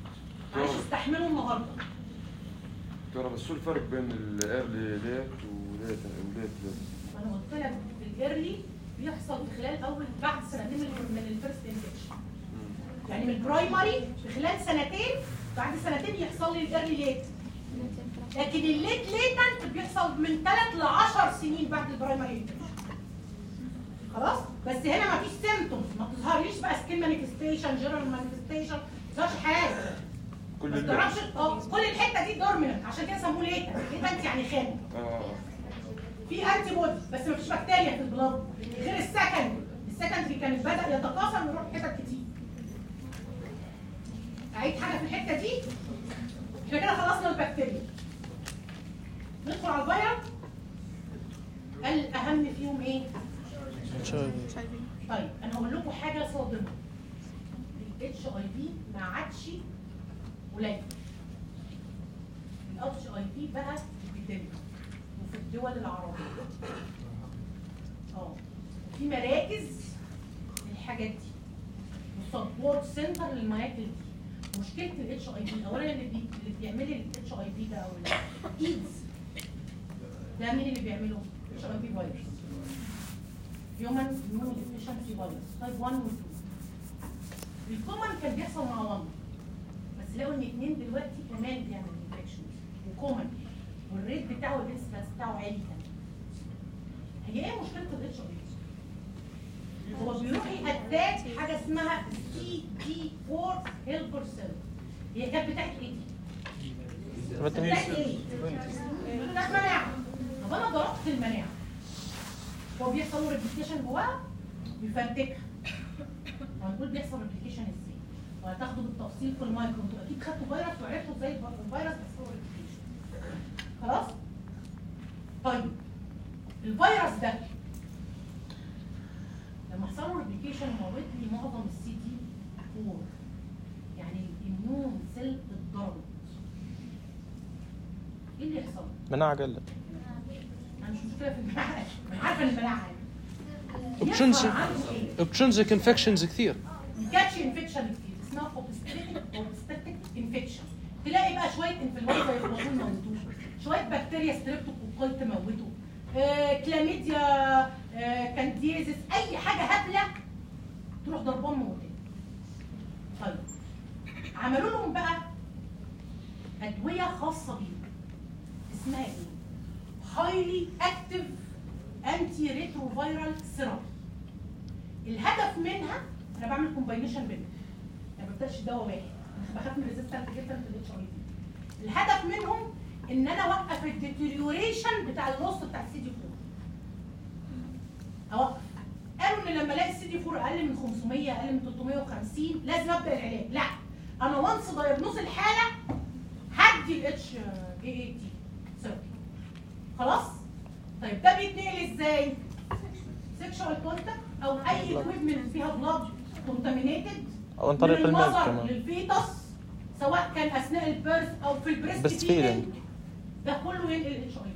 معلش استحملوا النهارده. ترى بس شو الفرق بين الايرلي ديت انا قلت لك الايرلي بيحصل في خلال بعد سنتين من الفيرست انفكشن. يعني من البرايمري في خلال سنتين، بعد سنتين يحصل لي الايرلي ليت. لكن الليت ليتنت بيحصل من 3 ل 10 سنين بعد البرايمري انفكشن. خلاص؟ بس هنا مفيش سيمتومز، ما تظهرليش بقى سكين مانيفستيشن، جنرال مانيفستيشن، ما تظهرش حاجه. ما تجربش كل الحته دي دورميننت، عشان كده سموه ليتنت. ليتنت يعني خام. في انتي بودي بس مفيش بكتيريا في البلاد غير السكندري كانت بدأ يتكاثر ويروح حتت كتير. اعيد حاجه في الحته دي. احنا كده خلصنا البكتيريا. ندخل على الفيروس. الاهم فيهم ايه؟ طيب انا هقول لكم حاجه صادمه. الاتش اي في ما عادش قليل. الاتش اي في بقى ابيديميك وفي الدول العربيه. في مراكز للحاجات دي وسبورت سنتر للمراكز دي. مشكله الاتش اي في اولا اللي بيعمل الاتش اي في ده او الايدز ده مين اللي بيعمله؟ اتش اي في فيروس. هيومن اميون ديفيشنسي فيروس تايب 1 و 2. الكومن كان بيحصل مع 1 بس لقوا ان 2 دلوقتي كمان بيعمل انفكشن وكومن والريت بتاعه الانسيدنس بتاعه عالي كمان. هي ايه مشكله الاتش اي في؟ هو بيروح يأتاك حاجه اسمها CD4 هيلبر سيل. هي كانت بتاعت ايه دي؟ بتاعت ايه؟ بتاعت مناعه. طب انا ضربت المناعه. هو بيحصل له ريبليكيشن جواها بيفرتكها. هنقول بيحصل ريبليكيشن ازاي؟ وهتاخده بالتفصيل في المايكرو. انتوا اكيد خدتوا فيروس وعرفتوا ازاي الفيروس بيحصل له ريبليكيشن. خلاص؟ طيب الفيروس ده لما حصل له ريبليكيشن موت لي معظم السي دي 4 يعني الاميون سيل اتضربت. ايه اللي يحصل؟ مناعه قلت. انا مش مشكله في المناعه، انا عارفه ان المناعه اوبترنسيك انفكشنز كثير. كاتش انفكشن كتير اسمها اوبستاتيك انفكشن. تلاقي بقى شويه انفلونزا يخبطوا يموتوه، شويه بكتيريا ستريبتوكوكاي تموته، كلاميديا، كانديزيس، اي حاجه هبله تروح ضربان موتين. طيب عملوا لهم بقى ادويه خاصه بيهم اسمها ايه؟ هايلي اكتيف انتي ريتروفيرال سيرم. الهدف منها انا بعمل كومباينيشن بينهم، ما ببداش دواء واحد، انا بخاف من ريزيستنت جدا في الاتش اي في. الهدف منهم ان انا اوقف الديتيريوريشن بتاع اللوس بتاع السي دي 4. اوقف. قالوا ان لما الاقي السي دي 4 اقل من 500 اقل من 350 لازم ابدا العلاج. لا، انا وانس دايجنوز الحاله هدي الاتش اي اي تي ثيرابي. خلاص؟ طيب ده بيتنقل ازاي؟ سيكشوال كونتاكت او اي اكويبمنت فيها بلاد كونتامينيتد او عن طريق الميل كمان للفيتس سواء كان اثناء البيرث او في البريست فيدنج. ده كله ينقل الاتش اي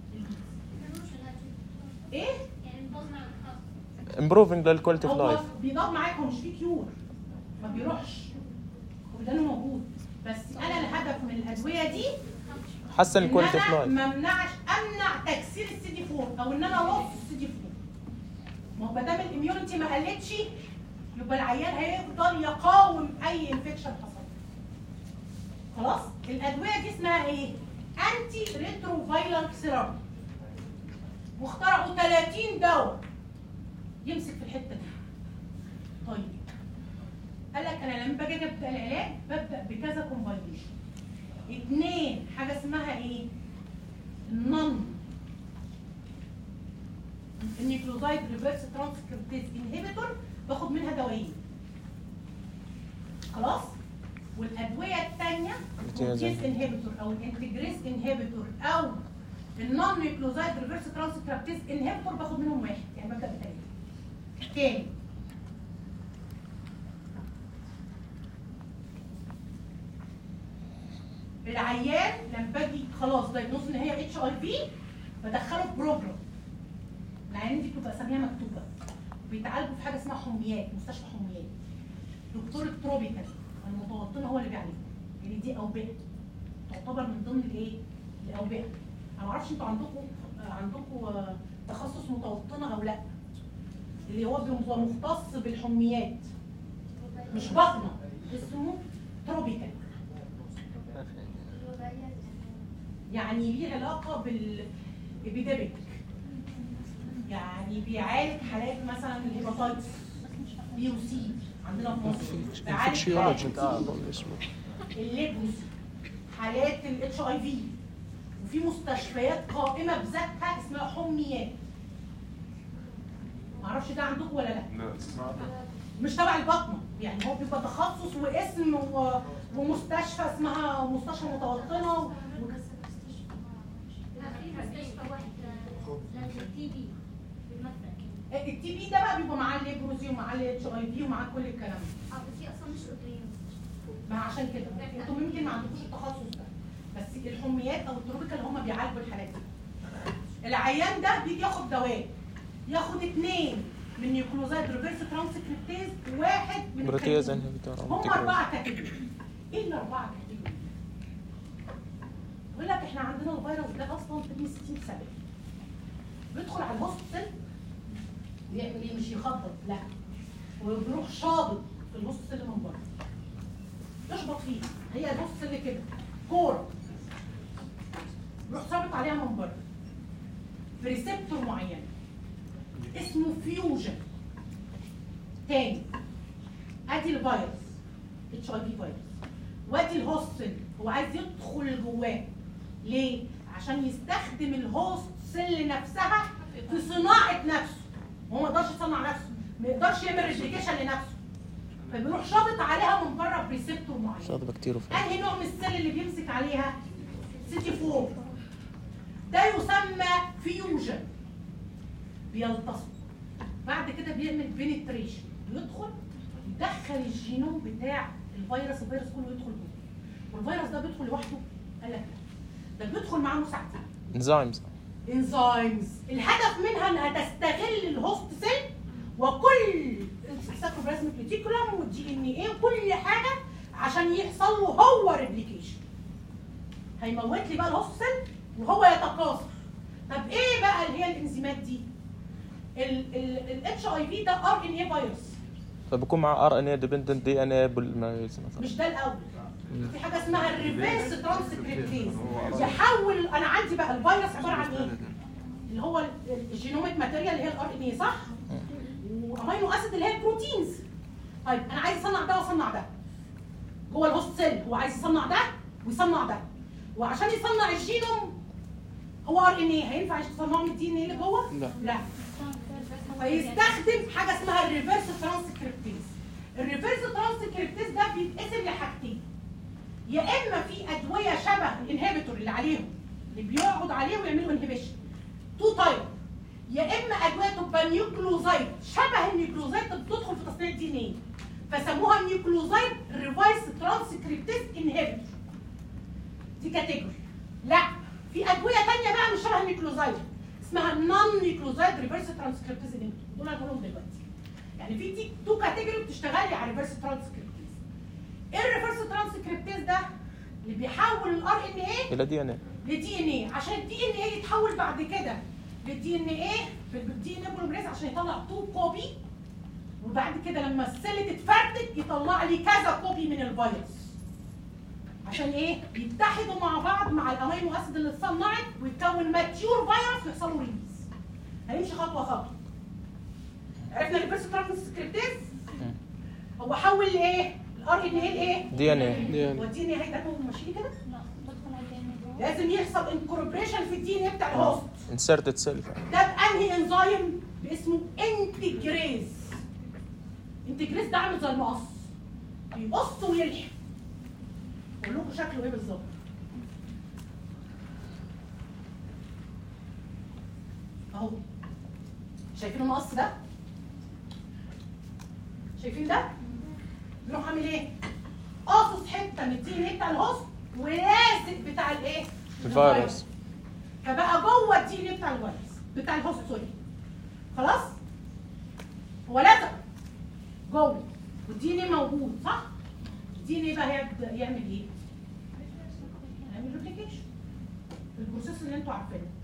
في. ايه؟ امبروفنج للكواليتي اوف لايف. هو بيضاد معاك، هو مش فيه كيور، ما بيروحش، هو ده موجود. بس انا الهدف من الادويه دي حسن الكواليتي اوف لايف. ما امنعش تكسير السي دي 4 او ان انا اروح السي دي 4. ما هو ما دام الاميونيتي ما قلتش يبقى العيان هيفضل يقاوم اي انفكشن حصل. خلاص؟ الادويه دي اسمها ايه؟ انتي ريتروفايرال سيرم. واخترعوا 30 دواء يمسك في الحته دي. طيب قال لك انا لما باجي ابدا العلاج ببدا بكذا كومباينيشن. 2 حاجه اسمها ايه؟ النون النيوكليوتايد ريفرس ترانسكريبتيز انهبيتور، باخد منها دوايين. خلاص؟ والادويه الثانيه البروتيز انهبيتور او الانتجريس انهبيتور او النون نيوكليوتايد ريفرس ترانسكريبتيز انهبيتور باخد منهم واحد، يعني ببدا بثلاثه. تاني العيان لما باجي خلاص دايجنوز ان هي اتش اي في بدخله في بروجرام. العيانين دي بتبقى اساميها مكتوبه، بيتعالجوا في حاجه اسمها حميات، مستشفى حميات. دكتور التروبيكال المتوطنه هو اللي بيعالجها، يعني دي اوبئه تعتبر من ضمن الايه؟ الاوبئه. انا ما اعرفش انتوا عندكم عندكم تخصص متوطنه او لا؟ اللي هو بيبقى مختص بالحميات مش بطنه، اسمه تروبيكال، يعني ليه علاقه بالابيديميك، يعني بيعالج حالات مثلا الهيباتايتس بي وسي عندنا في مصر، بيعالج الليبروسي، حالات الاتش اي في، وفي مستشفيات قائمه بذاتها اسمها حميات. معرفش ده عندكم ولا لا؟ مش تبع البطنه، يعني هو بيبقى تخصص واسم ومستشفى اسمها مستشفى متوطنه التي بي ده بقى بيبقى معاه الليبروسي ومعاه الاتش اي في ومعاه كل الكلام ده. بس هي اصلا مش قدريه. ما عشان كده انتوا ممكن ما عندكوش التخصص ده، بس الحميات او التروبيكال هم بيعالجوا الحالات دي. العيان ده بيجي ياخد دواء، ياخد 2 من نيوكلوزايد ريفرس ترانسكريبتيز وواحد من بروتياز انهبيتور. هم 4 كاتيجوري. ايه ال4 كاتيجوري؟ يقول لك احنا عندنا الفيروس ده اصلا في 60 سنه بيدخل على الهوست سيل ويعمل ايه؟ مش يخبط، لا، وبيروح شابط في الهوست سيل من بره، يشبط فيها، هي الهوست سيل كده كوره، يروح شابط عليها من بره بريسبتور معين اسمه فيوجن. تاني ادي الفيروس اتش اي في فيروس، وادي الهوست سيل، هو عايز يدخل جواه ليه؟ عشان يستخدم الهوست سيل نفسها في صناعه نفسه، هو ما يقدرش يصنع نفسه، ما يقدرش يعمل ريبليكيشن لنفسه، فبيروح شابط عليها من بره بريسبتور معين. شاطبه كتير انهي نوع من السيل اللي بيمسك عليها؟ CD4. ده يسمى فيوجن. بيلتصق، بعد كده بيعمل بينتريشن، يدخل يدخل الجينوم بتاع الفيروس كله يدخل جوه. والفيروس ده بيدخل لوحده؟ قال لك لا، ده بيدخل معاه مساعدين. انزيمز. الهدف منها انها تستغل الهوست سيل وكل السايتوبلازميك ريتيكولم والدي ان ايه وكل حاجه عشان يحصل له هو ريبليكيشن. هيموت لي بقى الهوست سيل وهو يتكاثر. طب ايه بقى اللي هي الانزيمات دي؟ الاتش اي في ده ار ان اي فيروس، فبيكون معاه ار ان اي ديبندنت دي ان اي مش ده الاول. في حاجه اسمها الريفيرس ترانسكريبتيز، يحول. انا عندي بقى الفيروس عباره عن ايه؟ اللي هو الجينوميك ماتيريال اللي هي الار ان اي، صح؟ وامينو اسيد اللي هي البروتينز. طيب انا عايز اصنع ده واصنع ده جوه الهوست سيل، هو عايز يصنع ده ويصنع ده، وعشان يصنع الجينوم هو ار ان اي، هينفع يصنعوا من الدي ان اي اللي جوه؟ لا. فيستخدم حاجه اسمها الريفيرس ترانسكريبتيز. الريفيرس ترانسكريبتيز ده بيتقسم لحاجتين، يا اما في ادويه شبه الانهبيتور اللي عليهم اللي بيقعد عليه ويعملوا انهبيشن، 2 تايب، يا اما ادويه تبقى نيوكلوزايد شبه النيوكلوزايد بتدخل في تصنيع الدي ان اي، فسموها نيوكلوزايد ريفيرس ترانسكريبتيز انهبيتور. دي كاتيجوري. لا، في ادويه ثانيه بقى مش شبه النيوكلوزايد اسمها نون نيوكلوزايد ريفيرس ترانسكريبتيز انهبيتور، دول هنقولهم دلوقتي. يعني في 2 كاتيجوري بتشتغلي على ريفيرس ترانسكريبتيز. ايه الريفيرس ترانسكريبتيز ده؟ اللي بيحول الار ان ايه الى دي ان ايه لدي ان ايه، عشان الدي ان ايه يتحول بعد كده للدي ان ايه بالدي ان ايه بوليمريز عشان يطلع 2 كوبي، وبعد كده لما السيل تتفرتك يطلع لي كذا كوبي من الفيروس. عشان ايه؟ يتحدوا مع بعض مع الامينو اسيد اللي اتصنعت ويتكون ماتيور فيروس ويحصل له ريليز. هنمشي خطوه خطوه. عرفنا الريفيرس ترانسكريبتيز هو حول لايه؟ الار ان ايه لايه؟ دي ان ايه. والدي ان ايه هيتكون ماشي كده؟ لازم يحصل انكوربريشن في الدي ان ايه بتاع الهوست. انسرتد سيل. ده بانهي انزيم؟ باسمه انتجريز. انتجريز ده عامل زي المقص، بيقص ويلحم. اقول لكم شكله ايه بالظبط. اهو شايفين المقص ده؟ شايفين ده؟ بيروح عامل ايه؟ قاصص حته من الدي ان ايه بتاع الهوست ولازق بتاع الايه؟ الفيروس. فبقى جوه الدي ان ايه بتاع الفيروس بتاع الهوست، سوري. خلاص؟ هو لازق جوه والدي ان ايه موجود، صح؟ الدي ان ايه بقى هيبدا يعمل ايه؟ يعمل ريبليكيشن. البروسيس اللي انتوا عارفينه.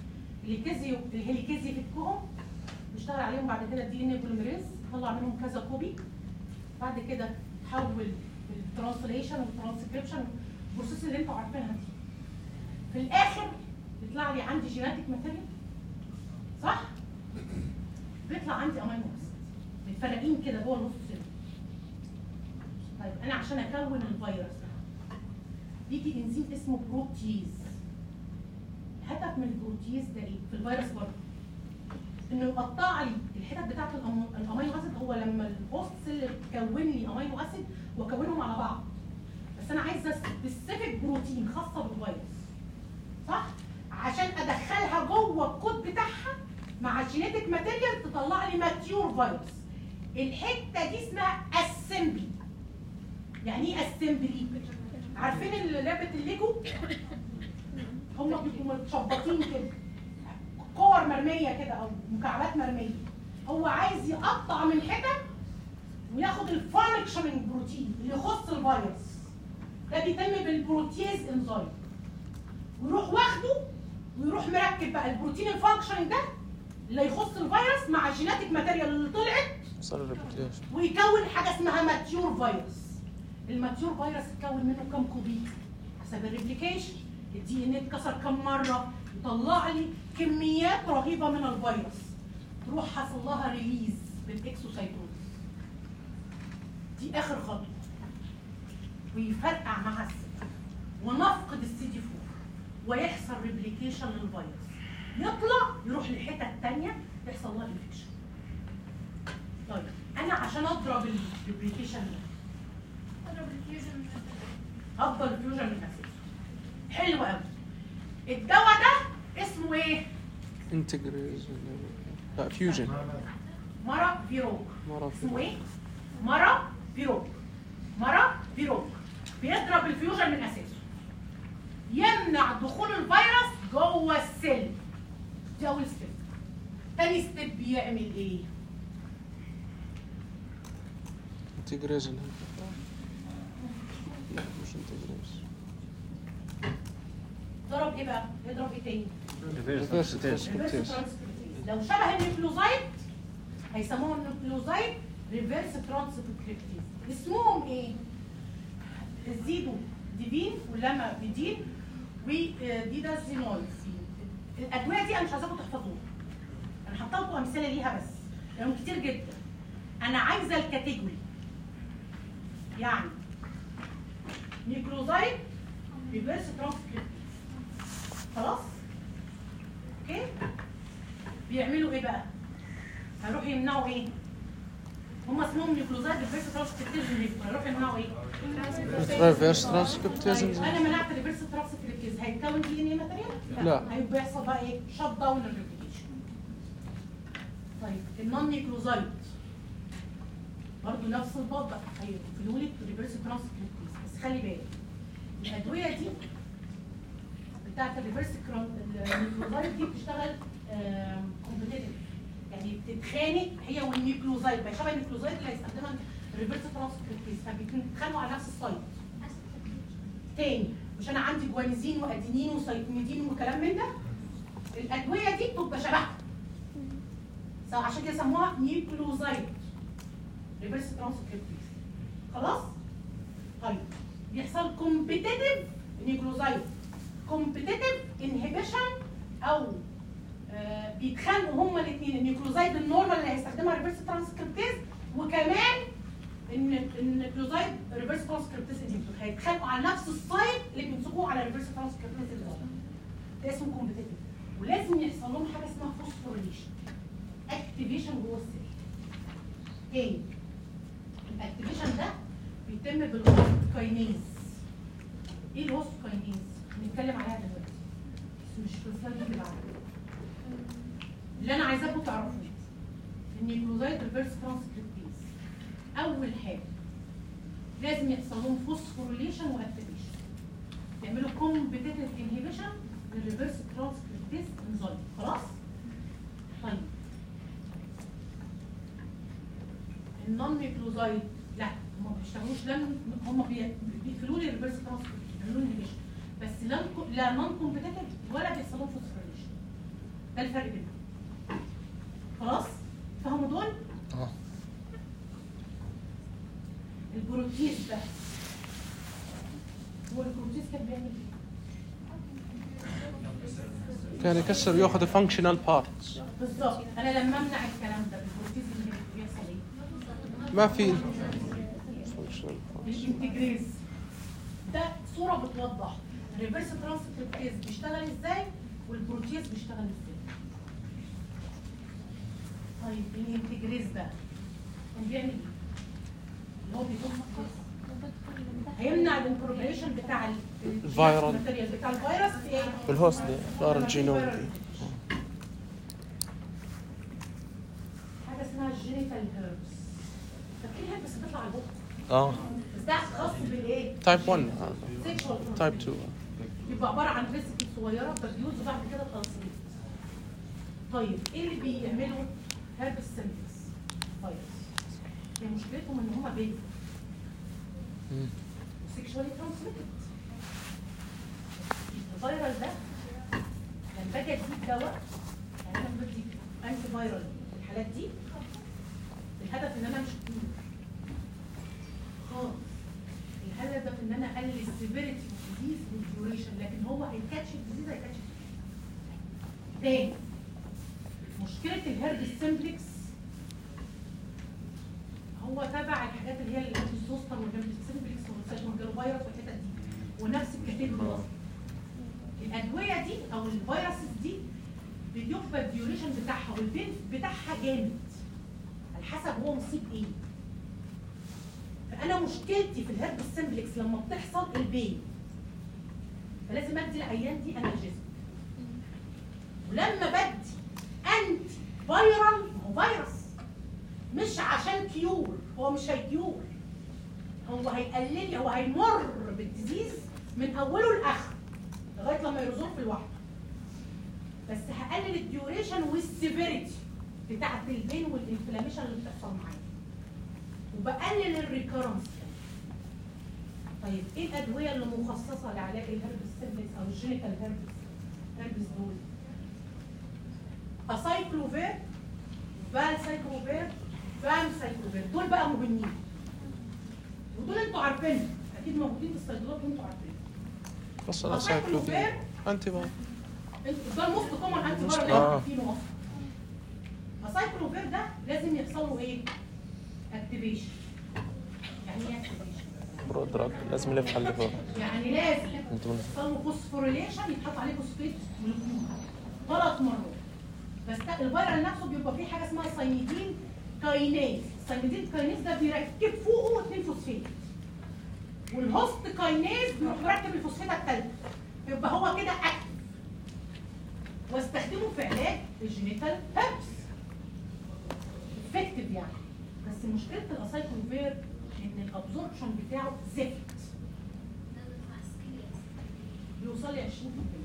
الهيليكازي فيتكوهم، بيشتغل عليهم بعد كده الدي ان اي بوليميريز، يطلع منهم كذا كوبي، بعد كده تحول الترانسليشن والترانسكريبشن البروسيس اللي انتوا عارفينها دي. في الاخر بيطلع لي عندي جيناتيك ماتيريال، صح؟ بيطلع عندي امينو اسيد متفرقين كده جوه النص سيل. طيب انا عشان اكون الفيروس ده بيجي انزيم اسمه بروتيز. الهدف من البروتيز ده ايه؟ في الفيروس برضه انه يقطع لي الحتت بتاعت الامينو اسيد. هو لما الهوست سيل تكون لي امينو اسيد واكونهم على بعض، بس انا عايزه سبيسيفيك بروتين خاصه بالفيروس، صح؟ عشان ادخلها جوه الكود بتاعها مع الجينيتك ماتيريال تطلع لي ماتيور فيروس. الحته دي اسمها اسمبلي. يعني ايه اسمبلي؟ عارفين لعبه الليجو؟ هم بيبقوا متشبطين كده، كور مرميه كده او مكعبات مرميه. هو عايز يقطع من حتت وياخد الفانكشننج بروتين اللي يخص الفيروس. ده بيتم بالبروتيز انزيم، ويروح واخده ويروح مركب بقى البروتين الفانكشننج ده اللي يخص الفيروس مع الجيناتيك ماتيريال اللي طلعت ويكون حاجه اسمها ماتيور فيروس. الماتيور فيروس اتكون منه كام كوبي حسب الريبليكيشن، الدي ان اتكسر كام مره، يطلع لي كميات رهيبه من الفيروس، تروح حصل لها ريليز بالاكسوسايتوز. دي اخر خطوه، ويفرقع مع السيل ونفقد السي دي 4 ويحصل ريبليكيشن للفيروس، يطلع يروح لحته ثانيه يحصل لها انفكشن. طيب انا عشان اضرب الريبليكيشن ده افضل الفيوجن من اساسه. حلو قوي. الدواء ده اسمه ايه؟ انتجريز لا فيوجن. مرا فيروك. اسمه ايه؟ مرا فيروك. مرا فيروك بيضرب الفيوجن من اساسه، يمنع دخول الفيروس جوه السيل. دي اول ستيب. تاني ستيب بيعمل ايه؟ انتجريشن. لا مش انتجريشن. ضرب ايه بقى؟ يضرب ايه تاني؟ ريفيرس ترانسكريبتيز. لو شبه النيوكليوزايد هيسموها النيوكليوزايد ريفيرس ترانسكريبتيز. اسمهم ايه؟ الزيدو ديفين واللاما بيدين وديدازينول. الادويه دي انا مش عايزاكم تحفظوها، انا حاطه لكم امثله ليها بس لانهم كتير جدا. انا عايزه الكاتيجوري، يعني نيوكليوزايد ريفيرس ترانسكريبتيز. خلاص؟ اوكي؟ بيعملوا ايه بقى؟ هيروحوا يمنعوا ايه؟ هم اسمهم نيوكليوزايد ريفيرس ترانسكريبتيز انهبيتور، هيروحوا يمنعوا ايه؟ ريفيرس ترانسكريبتيز. انا منعت الريفيرس ترانسكريبتيز، هيتكون دي ان ايه ماتيريال؟ لا. هيبقى يحصل بقى ايه؟ شت داون للريبليكيشن. طيب النون نيوكليوزايد برضه نفس الوضع، هيقفلوا لك ريفيرس ترانسكريبتيز. بس خلي بالك الادويه دي بتاعت الريفيرس النيوكليوزايد دي بتشتغل كومبيتيتيف، يعني بتتخانق هي والنيوكليوزايد، بقى شبه النيوكليوزايد اللي هيستخدمها الريفيرس ترانسكريبتيز، فبيتخانقوا على نفس السايت. تاني مش انا عندي جوانزين وادينين وسايتوميدين وكلام من ده، الادويه دي بتبقى شبهها، عشان كده سموها نيوكليوزايد ريفيرس ترانسكريبتيز. خلاص؟ طيب بيحصل كومبيتيتيف نيوكليوزايد كومبيتيتيف انهبيشن، او بيتخانقوا هما الاثنين، النيوكليوزايد النورمال اللي هيستخدمها ريفيرس ترانسكريبتيز وكمان النيوكليوزايد ريفيرس ترانسكريبتيز انهبيتور، هيتخانقوا على نفس السايت اللي بيمسكوه على ريفيرس ترانسكريبتيز انهبيتور. ده اسمه كومبيتيتيف، ولازم يحصل لهم حاجه اسمها فوسفوريليشن اكتيفيشن جوه السيل. تاني الاكتيفيشن ده بيتم بالهوست كاينيز. ايه الهوست كاينيز؟ هنتكلم عليها دلوقتي بس مش في السلايد اللي بعده. اللي انا عايزاكم تعرفوه النيوكليوزايد ريفيرس ترانسكريبتيز اول حاجه لازم يحصل لهم فوسفوريليشن واكتيفيشن، يعملوا كومبيتيتيف انهبيشن للريفيرس ترانسكريبتيز انزيم. خلاص؟ طيب النون نيوكليوزايد لا هم ما بيشتغلوش، هم بيقفلوا لي الريفيرس ترانسكريبتيز، بيعملوا انهبيشن، بس لا نون كومبيتيتيف ولا بيحصل لهم فوسفوريليشن. ده الفرق بينهم. خلاص؟ فهموا دول؟ البروتيز ده هو البروتيز كان بيعمل ايه؟ كان يكسر ياخذ الفانكشنال بارتس. بالظبط. انا لما امنع الكلام ده البروتيز اللي بيحصل ايه؟ ما في الانتجريز ده صوره بتوضح الريفرس ترانسكريبتيز بيشتغل ازاي والبروتيز بيشتغل ازاي. طيب الانتجريز ده كان بيعمل ايه؟ اللي هو بيضم هيمنع الانكوربريشن بتاع الفيرال بتاع الفيروس في ايه؟ في الهوست دي صار الجينوم دي. حاجه اسمها الجينيتال هيربس. فاكرين هيربس بتطلع على البق. بس ده خاص بالايه؟ تايب 1 تايب 2 بيبقى عباره عن فيسيكل صغيره بتبيوز وبعد كده تنصيب. طيب ايه اللي بيعملوا هيربس سيمبلز فيروس؟ هي مشكلتهم ان هم بيبي سيكشوالي ترانسميتد. الفيرال ده لما باجي اديك دواء يعني انا بدي انتي فيرال في الحالات دي الهدف ان انا مش خالص. الهدف ان انا اقلل السيفيريتي اوف ديزيز والديوريشن، لكن هو هيكاتش الديزيز هيكاتش تاني. مشكله الهيربس سيمبلكس هو تبع الحاجات اللي هي الزوستر والهيربس سيمبلكس والسايتوميجالو فيروس والحتت دي ونفس الكاتيجوري اصلا. الادويه دي او الفيروسز دي بيبقى الديوريشن بتاعها والبين بتاعها جامد على حسب هو مصيب ايه. فانا مشكلتي في الهيربس سيمبلكس لما بتحصل البين، فلازم ادي العيان دي انالجيزم. ولما بدي انتي فيرال هو فيروس مش عشان كيور، هو مش هيكيور، هو هيقلل لي، هو هيمر بالديزيز من اوله لاخره لغايه لما يرزق لوحده. بس هقلل الديوريشن والسيفيريتي بتاعت البين والانفلاميشن اللي بتحصل معايا وبقلل الريكرنس. طيب ايه الادويه اللي مخصصه لعلاج الهيربس سيمبلكس او الجينيتال هيربس دول؟ اسايكلوفير، فالسايكلوفير، فامسايكلوفير. دول بقى مهمين ودول انتوا عارفينهم اكيد موجودين في الصيدليات وانتوا عارفينهم. بس اسايكلوفير انتي فيرال ده الموست كومن انتي فيرال اللي فيه اصلا. اسايكلوفير ده لازم يحصل له ايه؟ اكتيفيشن. يعني ايه اكتيفيشن؟ برو دراج لازم يلف على الليفر. يعني لازم يحصل له فوسفوريليشن، يتحط عليه فوسفيت جلوكوز 3 مرات. بس الفيرال نفسه بيبقى فيه حاجه اسمها ساينيدين كاينيز. الساينيدين كاينيز ده بيركب فوقه 2 فوسفيت، والهوست كاينيز بيروح مركب الفوسفيته الثالثه، يبقى هو كده اكتف. واستخدمه في علاج الجينيتال هيربس افكتيف يعني. بس مشكله الاسايكلوفير ان الابزوربشن بتاعه زفت، بيوصل ل 20%.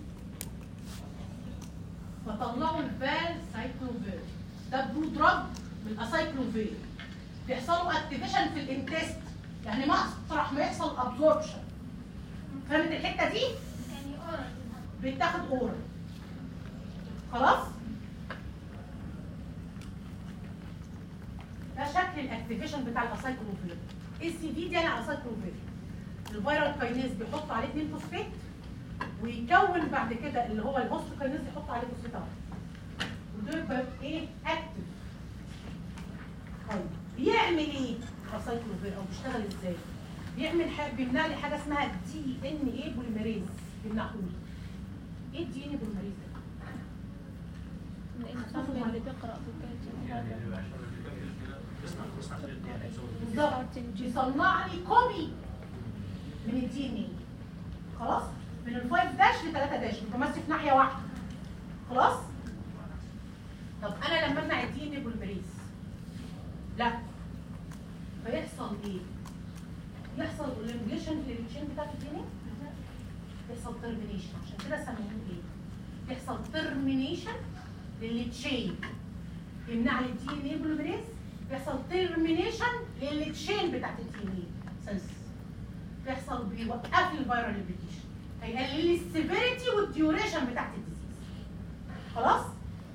فطلعوا الفال سايكلوفير ده برو دراج من الاسايكلوفير، بيحصل له اكتيفيشن في الانتست، يعني مطرح ما يحصل ابزوربشن. فهمت الحته دي؟ بيتاخد اورال. خلاص؟ ده شكل الاكتيفيشن بتاع الاسايكلوفير. السي في دي انا اسايكلوفير. الفيرال كاينيز بيحط عليه 2 فوسفيت ويكون بعد كده اللي هو الهوست كاينيز يحط عليه فوسفيت اهو. وده يبقى ايه؟ اكتف. طيب بيعمل ايه الاسايكلوفير او بيشتغل ازاي؟ بيعمل حاجه، بيمنع لي حاجه اسمها دي ان اي بوليميريز. بيمنعه لي. ايه الدي ان اي بوليميريز ده؟ اللي بيقرأ بالظبط بيصنع لي كوبي من الدي ان اي. خلاص؟ من ال 5 داش ل 3 داش بيبقى ماشي في ناحيه واحده. خلاص؟ طب انا لما امنع الدي ان اي بوليميريز لا، فيحصل ايه؟ يحصل الانجليشن للتشين بتاعت الدي ان اي؟ يحصل ترمينيشن. عشان كده سموه ايه؟ يحصل ترمينيشن للتشين. يمنع لي الدي ان اي بوليميريز، يحصل ترمينيشن للتشين بتاعت الدي ان اي سيلز. يحصل بيوقف لي الفيرال ريبليكيشن، هيقلل لي السيفيريتي والديوريشن بتاعت الديزيز. خلاص؟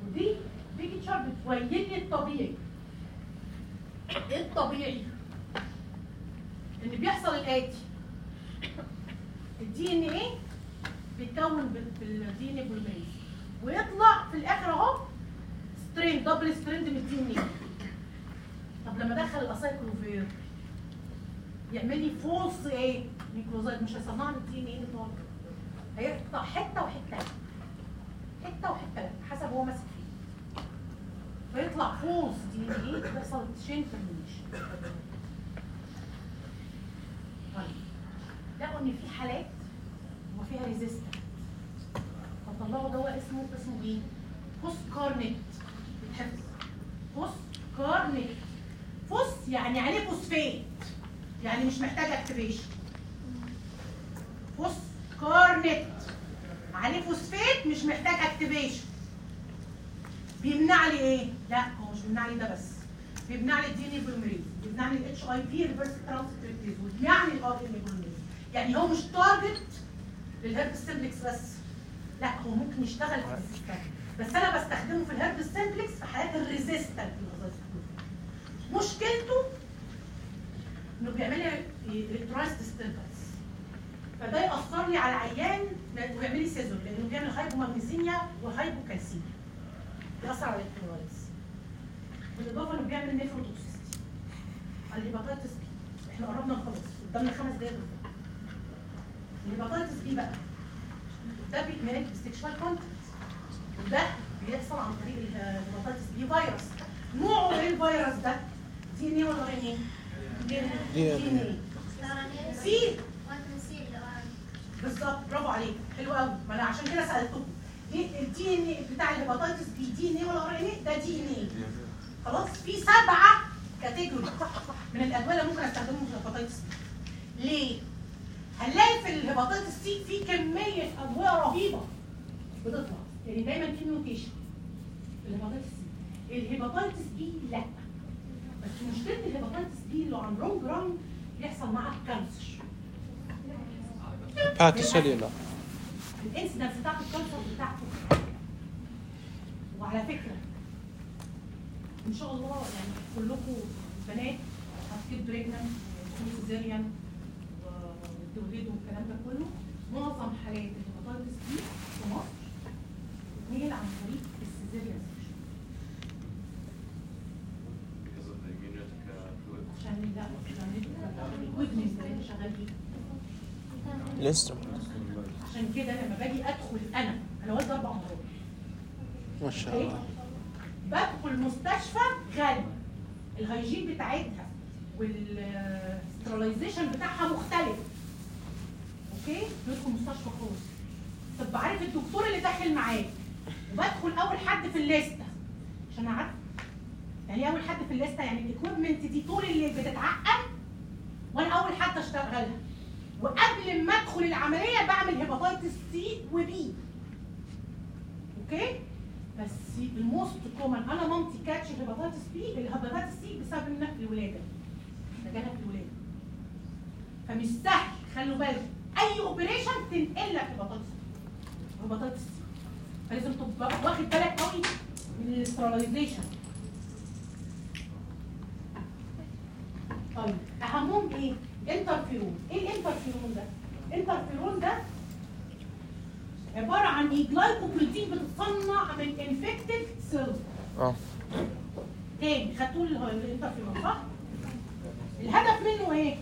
ودي بيكتشر بتبين لي الطبيعي. ايه الطبيعي؟ ان بيحصل الاتي: الدي ان ايه بيتكون بالدي ان ايه بوليميريز، ويطلع في الاخر اهو سترين دبل ستريند من الدي ان ايه. طب لما ادخل الاسايكلوفير يعمل لي فولس ايه؟ نيكلوزايد، مش هيصنع لي الدي ان ايه اللي هيقطع حته وحته، حته وحته حسب هو ماسك فيه، فيطلع فولس دي ان ايه، بيحصل تشين ترمينيشن. طيب لقوا ان في حالات وفيها ريزيستنت، فطلعوا دواء اسمه ايه؟ فوسكارنيت. بتحفظ فوسكارنيت. فوس يعني عليه فوسفات، يعني مش محتاج اكتيفيشن. فوسكارنيت عليه فوسفات مش محتاج اكتيفيشن. بيمنع لي ايه؟ لا هو مش بيمنع لي ده بس، بيمنع لي الدي ان اي بوليميريز، بيمنع لي الاتش اي في ريفرس ترانسكريبتيز، وبيمنع لي الار ان اي بوليميريز. يعني هو مش تارجت للهيرب سيمبلكس بس، لا هو ممكن يشتغل في الريزيستنت، بس انا بستخدمه في الهيرب سيمبلكس في حالات الريزيستنت. مشكلته انه بيعمل لي الكترولايز ديستربنس، فده ياثر لي على العيان ويعمل لي سيزون، لانه بيعمل هايبومagنيسيميا وهايبوكالسيميا، بيأثر على الالكترولايز. بالاضافه انه بيعمل نيفروتوكسيستي. الهيباتيتس بي احنا قربنا نخلص، قدامنا 5 دقايق بالظبط. الهيباتيتس بي بقى ده بيتنقل بسكشوال كونتاكت، وده بيحصل عن طريق الهيباتيتس بي فيروس. نوعه ايه الفيروس ده؟ دي ان ايه ولا ار ان ايه؟ دي ان ايه. سي بالظبط، برافو عليك، حلو قوي، ما انا عشان كده سالتكم. الدي ان ايه بتاع الهيباتيتس بي دي ان ايه ولا ار ان ايه؟ ده دي ان ايه. خلاص، في 7 كاتيجوري من الادويه اللي ممكن استخدمهم في الهيباتيتس بي. ليه؟ هنلاقي في الهيباتيتس سي في كميه ادويه رهيبه بتطلع، يعني دايما في ميوتيشن في الهيباتيتس سي. الهيباتيتس بي لا، بس مشكله الهيباتيتس بي اللي عن لونج ران بيحصل معاها كانسر. هاتيسيلولا الانسيدنس بتاعت الكانسر بتاعته. وعلى فكره ان شاء الله يعني كلكم بنات هتجيب بريجننت وسيزيريان والتوليد والكلام ده كله. معظم حالات الهيباتيتس بي في مصر بتنقل عن طريق السيزيريان سيكشن. عشان لا الاكويبمنت اللي شغال بيه لسه. عشان كده لما باجي ادخل انا والده 4 مرات ما شاء الله، بدخل مستشفى غالي، الهيجين بتاعتها والسترلايزيشن بتاعها مختلف. اوكي، ندخل مستشفى خاص، طب عارف الدكتور اللي داخل معاك، وبدخل اول حد في الليسته عشان اعرف يعني اول حد في الليسته، يعني الاكويبمنت دي طول الليل بتتعقم وانا اول حد اشتغلها، وقبل ما ادخل العمليه بعمل هيباتيتس سي وبي. اوكي، بس الموست كومن انا مامتي كاتش الهيباتيتس بي، الهيباتيتس سي بسبب النقل الولاده، جالها في الولاده، فمش سهل. خلوا بالكم اي اوبريشن تنقل لك هيباتيتس سي، فلازم تبقى واخد بالك قوي من الاسترلايزيشن. طيب اهمهم ايه؟ انترفيرون. ايه الانترفيرون ده؟ الانترفيرون ده عباره عن جلايكوبروتين بتتصنع من انفكتد سيلز. تاني خدتوا الانترفيرون صح؟ الهدف منه ايه؟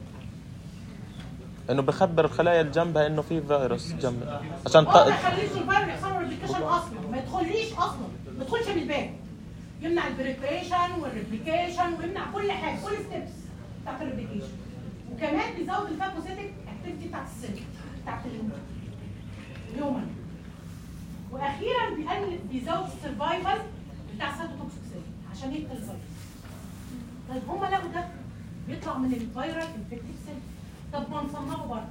انه بخبر الخلايا اللي جنبها انه في فيروس جنبها عشان ما يخليش الفيروس يحصل له ريبليكيشن اصلا، ما يدخليش اصلا، ما يدخلش بالباب. يمنع البريبريشن والريبليكيشن ويمنع كل حاجه، كل ستيبس بتاعت الريبليكيشن، وكمان بيزود الفاجوسيتك اكتيفيتي بتاعت السيل بتاعت الهيومن، واخيرا بيزود السرفايفل بتاع السيتوتوكسيك سيل عشان يقتل الفيروس. طيب هم لقوا ده بيطلع من الفيرال انفكتيف سيل، طب ما نصنعه بره.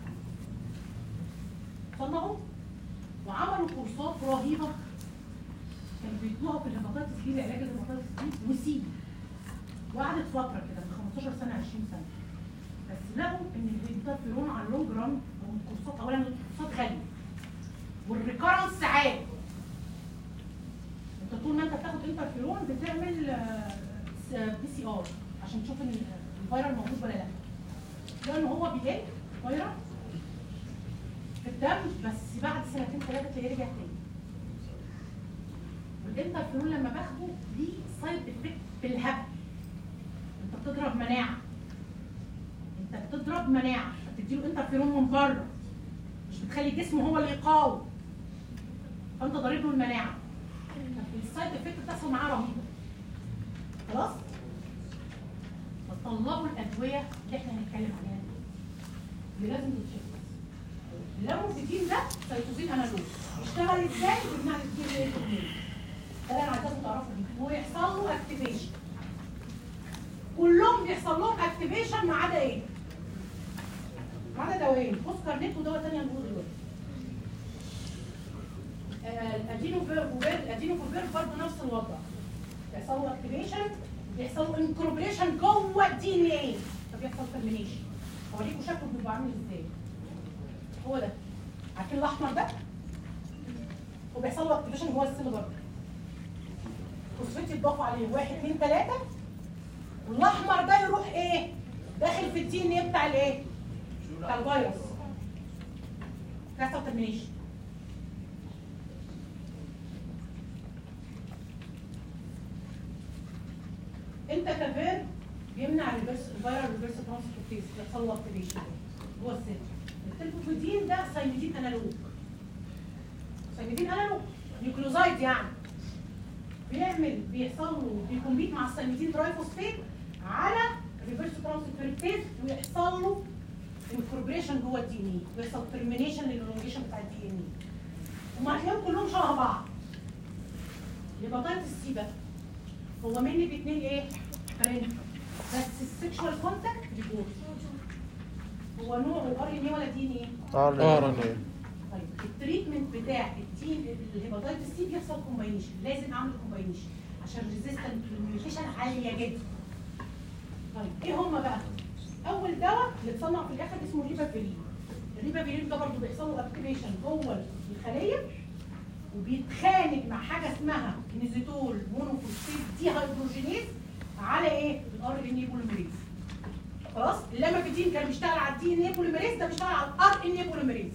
صنعوا وعملوا كورسات رهيبه كانوا بيدوها في الهيباتيتس بي لعلاج الهيباتيتس بي وسي، وقعدت فتره كده من 15 سنه 20 سنه، بس لقوا ان الانترفيرون على اللونج ران او الكورسات، اولا الكورسات غاليه والريكارنس عالي. انت طول ما انت بتاخد انترفيرون بتعمل PCR عشان تشوف ان الفيروس موجود ولا لا. لان هو بيقل فيروس في الدم بس بعد سنتين ثلاثه تلاقيه رجع تاني. والانترفيرون لما باخده ليه سايد افكت بالهبل. انت بتضرب مناعه. انت بتضرب مناعه، بتديله انترفيرون من بره. مش بتخلي جسمه هو اللي يقاوم. فانت ضارب له المناعه. السايد افكت بتحصل معاه رهيبه. خلاص؟ فطلعوا الادويه اللي احنا هنتكلم عليها دي. اللي لازم تتشخص. اللاموكسيدين ده سيتوزين انالوج. يشتغل ازاي؟ بنعمل كتير ايه؟ ده انا عايزاكم تعرفوا دي. ويحصل له اكتيفيشن. كلهم بيحصل لهم اكتيفيشن ما عدا ايه؟ ما عدا دوايين، فوسكارنيت ودواء ثاني هنقوله دلوقتي. الادينوفير برضه نفس الوضع. بيحصل له اكتيفيشن، بيحصل له انكوربريشن جوه الدي ان ايه، فبيحصل ترمينيشن. اوريكم شكله بيبقى عامل ازاي. هو ده. عارفين الاحمر ده؟ وبيحصل له اكتيفيشن جوه السيل برضه. فوسفات يتضاف عليه 1 2 3 والاحمر ده يروح ايه؟ داخل في الدي ان ايه بتاع الايه؟ بتاع الفيروس. بيحصل ترمينيشن. انتكافير بيمنع الفيرال ريفرس ترانسكريبتيز، بيحصل له اكتيفيشن جوه السيل. التلفوفيدين ده سايميدين انالوج. سايميدين انالوج نيوكليوزايد يعني. بيحصل له بيكمبيت مع السايميدين ترايفوسفيت على ريفرس ترانسكريبتيز ويحصل له انكوربريشن جوه الدي ان اي، ويحصل ترمينيشن للالونجيشن بتاع الدي ان اي. هما هتلاقيهم كلهم شبه بعض. الهيباتيتس سي بقى هو مني باثنين ايه؟ فرنت. بس السكشوال كونتاكت ريبورت. هو نوعه ار ان اي ولا دي ان ايه؟ ار ان اي. طيب التريتمنت بتاع الهيباتيتس سي بيحصل كومباينيشن، لازم اعمل كومباينيشن عشان ريزيستنت للميوتيشن عاليه جدا. طيب ايه هما بقى؟ اول دواء اللي اتصنع في الاخر اسمه ريبافيرين. الريبافيرين ده برضه بيحصل له اكتيفيشن جوه الخليه وبيتخانق مع حاجه اسمها كينيزيتول مونوفوسفيت دي هيدروجينيز على ايه؟ الار ان اي بوليميريز. خلاص؟ اللامافيدين كان بيشتغل على الدي ان اي بوليميريز، ده بيشتغل على الار ان اي بوليميريز.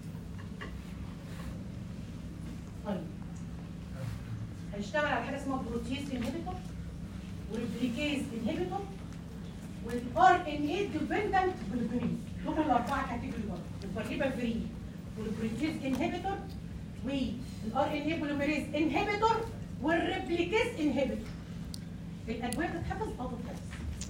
طيب هيشتغل على حاجه اسمها بروتيز انهبيتور وريبليكيز انهبيتور والار ان اي ديبندنت بوليميريز. دول الاربعه كاتيجوري برضه. يبقى الريبافيرين والبروتيز انهبيتور والار ان اي بوليميريز انهبيتور والريبليكيز انهبيتور. الادويه بتتحفظ او تتحفظ.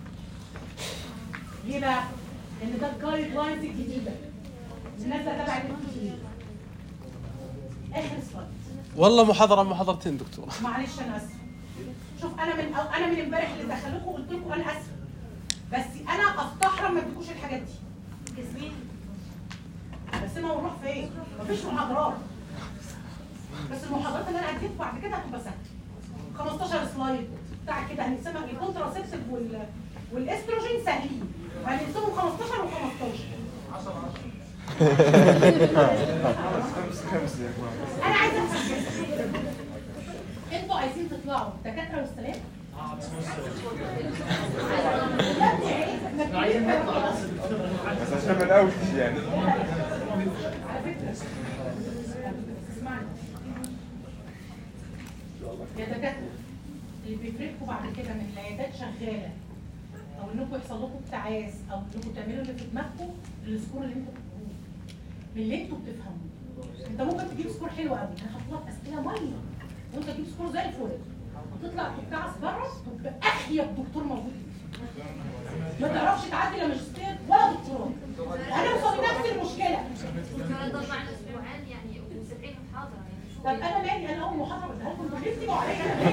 ليه بقى؟ لان ده الجايد لاينز الجديده اللي نازله تبع الانتاج. اخر سلايد. والله محاضرتين دكتور. معلش انا اسفه. شوف انا من امبارح اللي دخلوكم قلت لكم انا اسفه. بس انا استحرم ما اديكوش الحاجات دي. جسمين. بس ما ونروح فين؟ مفيش محاضرات. بس المحاضرات اللي انا هديكم بعد كده هتبقى سهله. 15 سلايد بتاع كده هنقسمها الكونتراسيبتيف والاستروجين سهلين. هنقسمهم 15 و15. 10 انا عايزه افهم. انتوا عايزين تطلعوا دكاتره والسلام؟ بس عشان ما نقوش يعني. على فكره اسمعني يا دكاتره، اللي بيفرقكم بعد كده من العيادات شغاله او انكم يحصل لكم ابتعاث او انكم تعملوا اللي في دماغكم السكور اللي انتوا بتقولوه من اللي انتوا بتفهموه. انت ممكن تجيب سكور حلو قوي، انا هحط لك اسئله ميه وانت تجيب سكور زي الفل وتطلع تبتعث بره تبقى اخيب دكتور موجود. ما تعرفش تعدي لا ماجستير ولا دكتوراه. انا وصلت نفس المشكله. الدكتوراه طبعا اسبوعين يعني و70 محاضره يعني شو. طب انا مالي، انا اول محاضره بديها لكم انتوا ليه بتيجوا عليا انا؟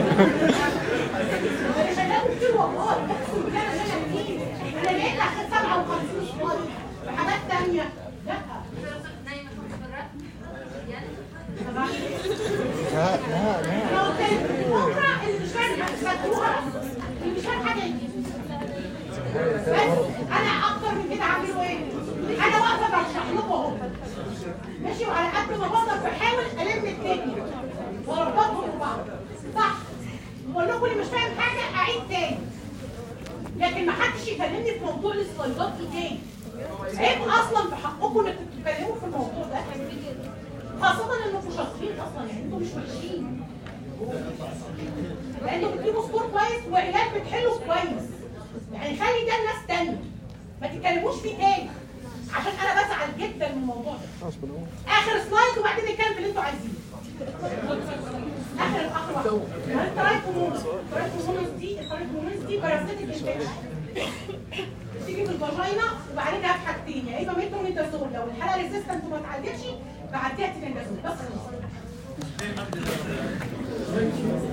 انا شغال كتير والله، اقسم بالله انا شغال كتير. انا لقيت اخد 57 سلايد في حاجات ثانيه. لا نايمه في البراد يعني طبعا انا قلت لك بكره اللي مش فاهم خدوها، اللي مش فاهم حاجه يجي. بس انا اكتر من كده هعمله ايه؟ انا واقفه بشرح لكم اهو ماشي، وعلى قد ما بقدر بحاول الم الدنيا واربطهم ببعض. صح؟ بقول لكم اللي مش فاهم حاجه اعيد تاني. لكن ما حدش يكلمني في موضوع السلايدات دي تاني. عيب اصلا في حقكم انكم تتكلموا في الموضوع ده. خاصة انكم شاطرين اصلا، يعني انتوا مش وحشين. لانكم بتجيبوا سكور كويس وعلاج بتحلوا كويس. يعني خلي ده الناس تانية. ما تتكلموش فيه تاني. عشان انا بزعل جدا من الموضوع ده. اخر سلايد وبعدين نتكلم في اللي انتوا عايزينه. اخر الاخر الترايكومونس دي بارازيتيك انفكشن. تيجي في الفاجينا وبعدين في حاجتين، يا اما ميترونيدازول لو الحاله ريزيستنت وما اتعالجتش بعديها تينيدازول بس.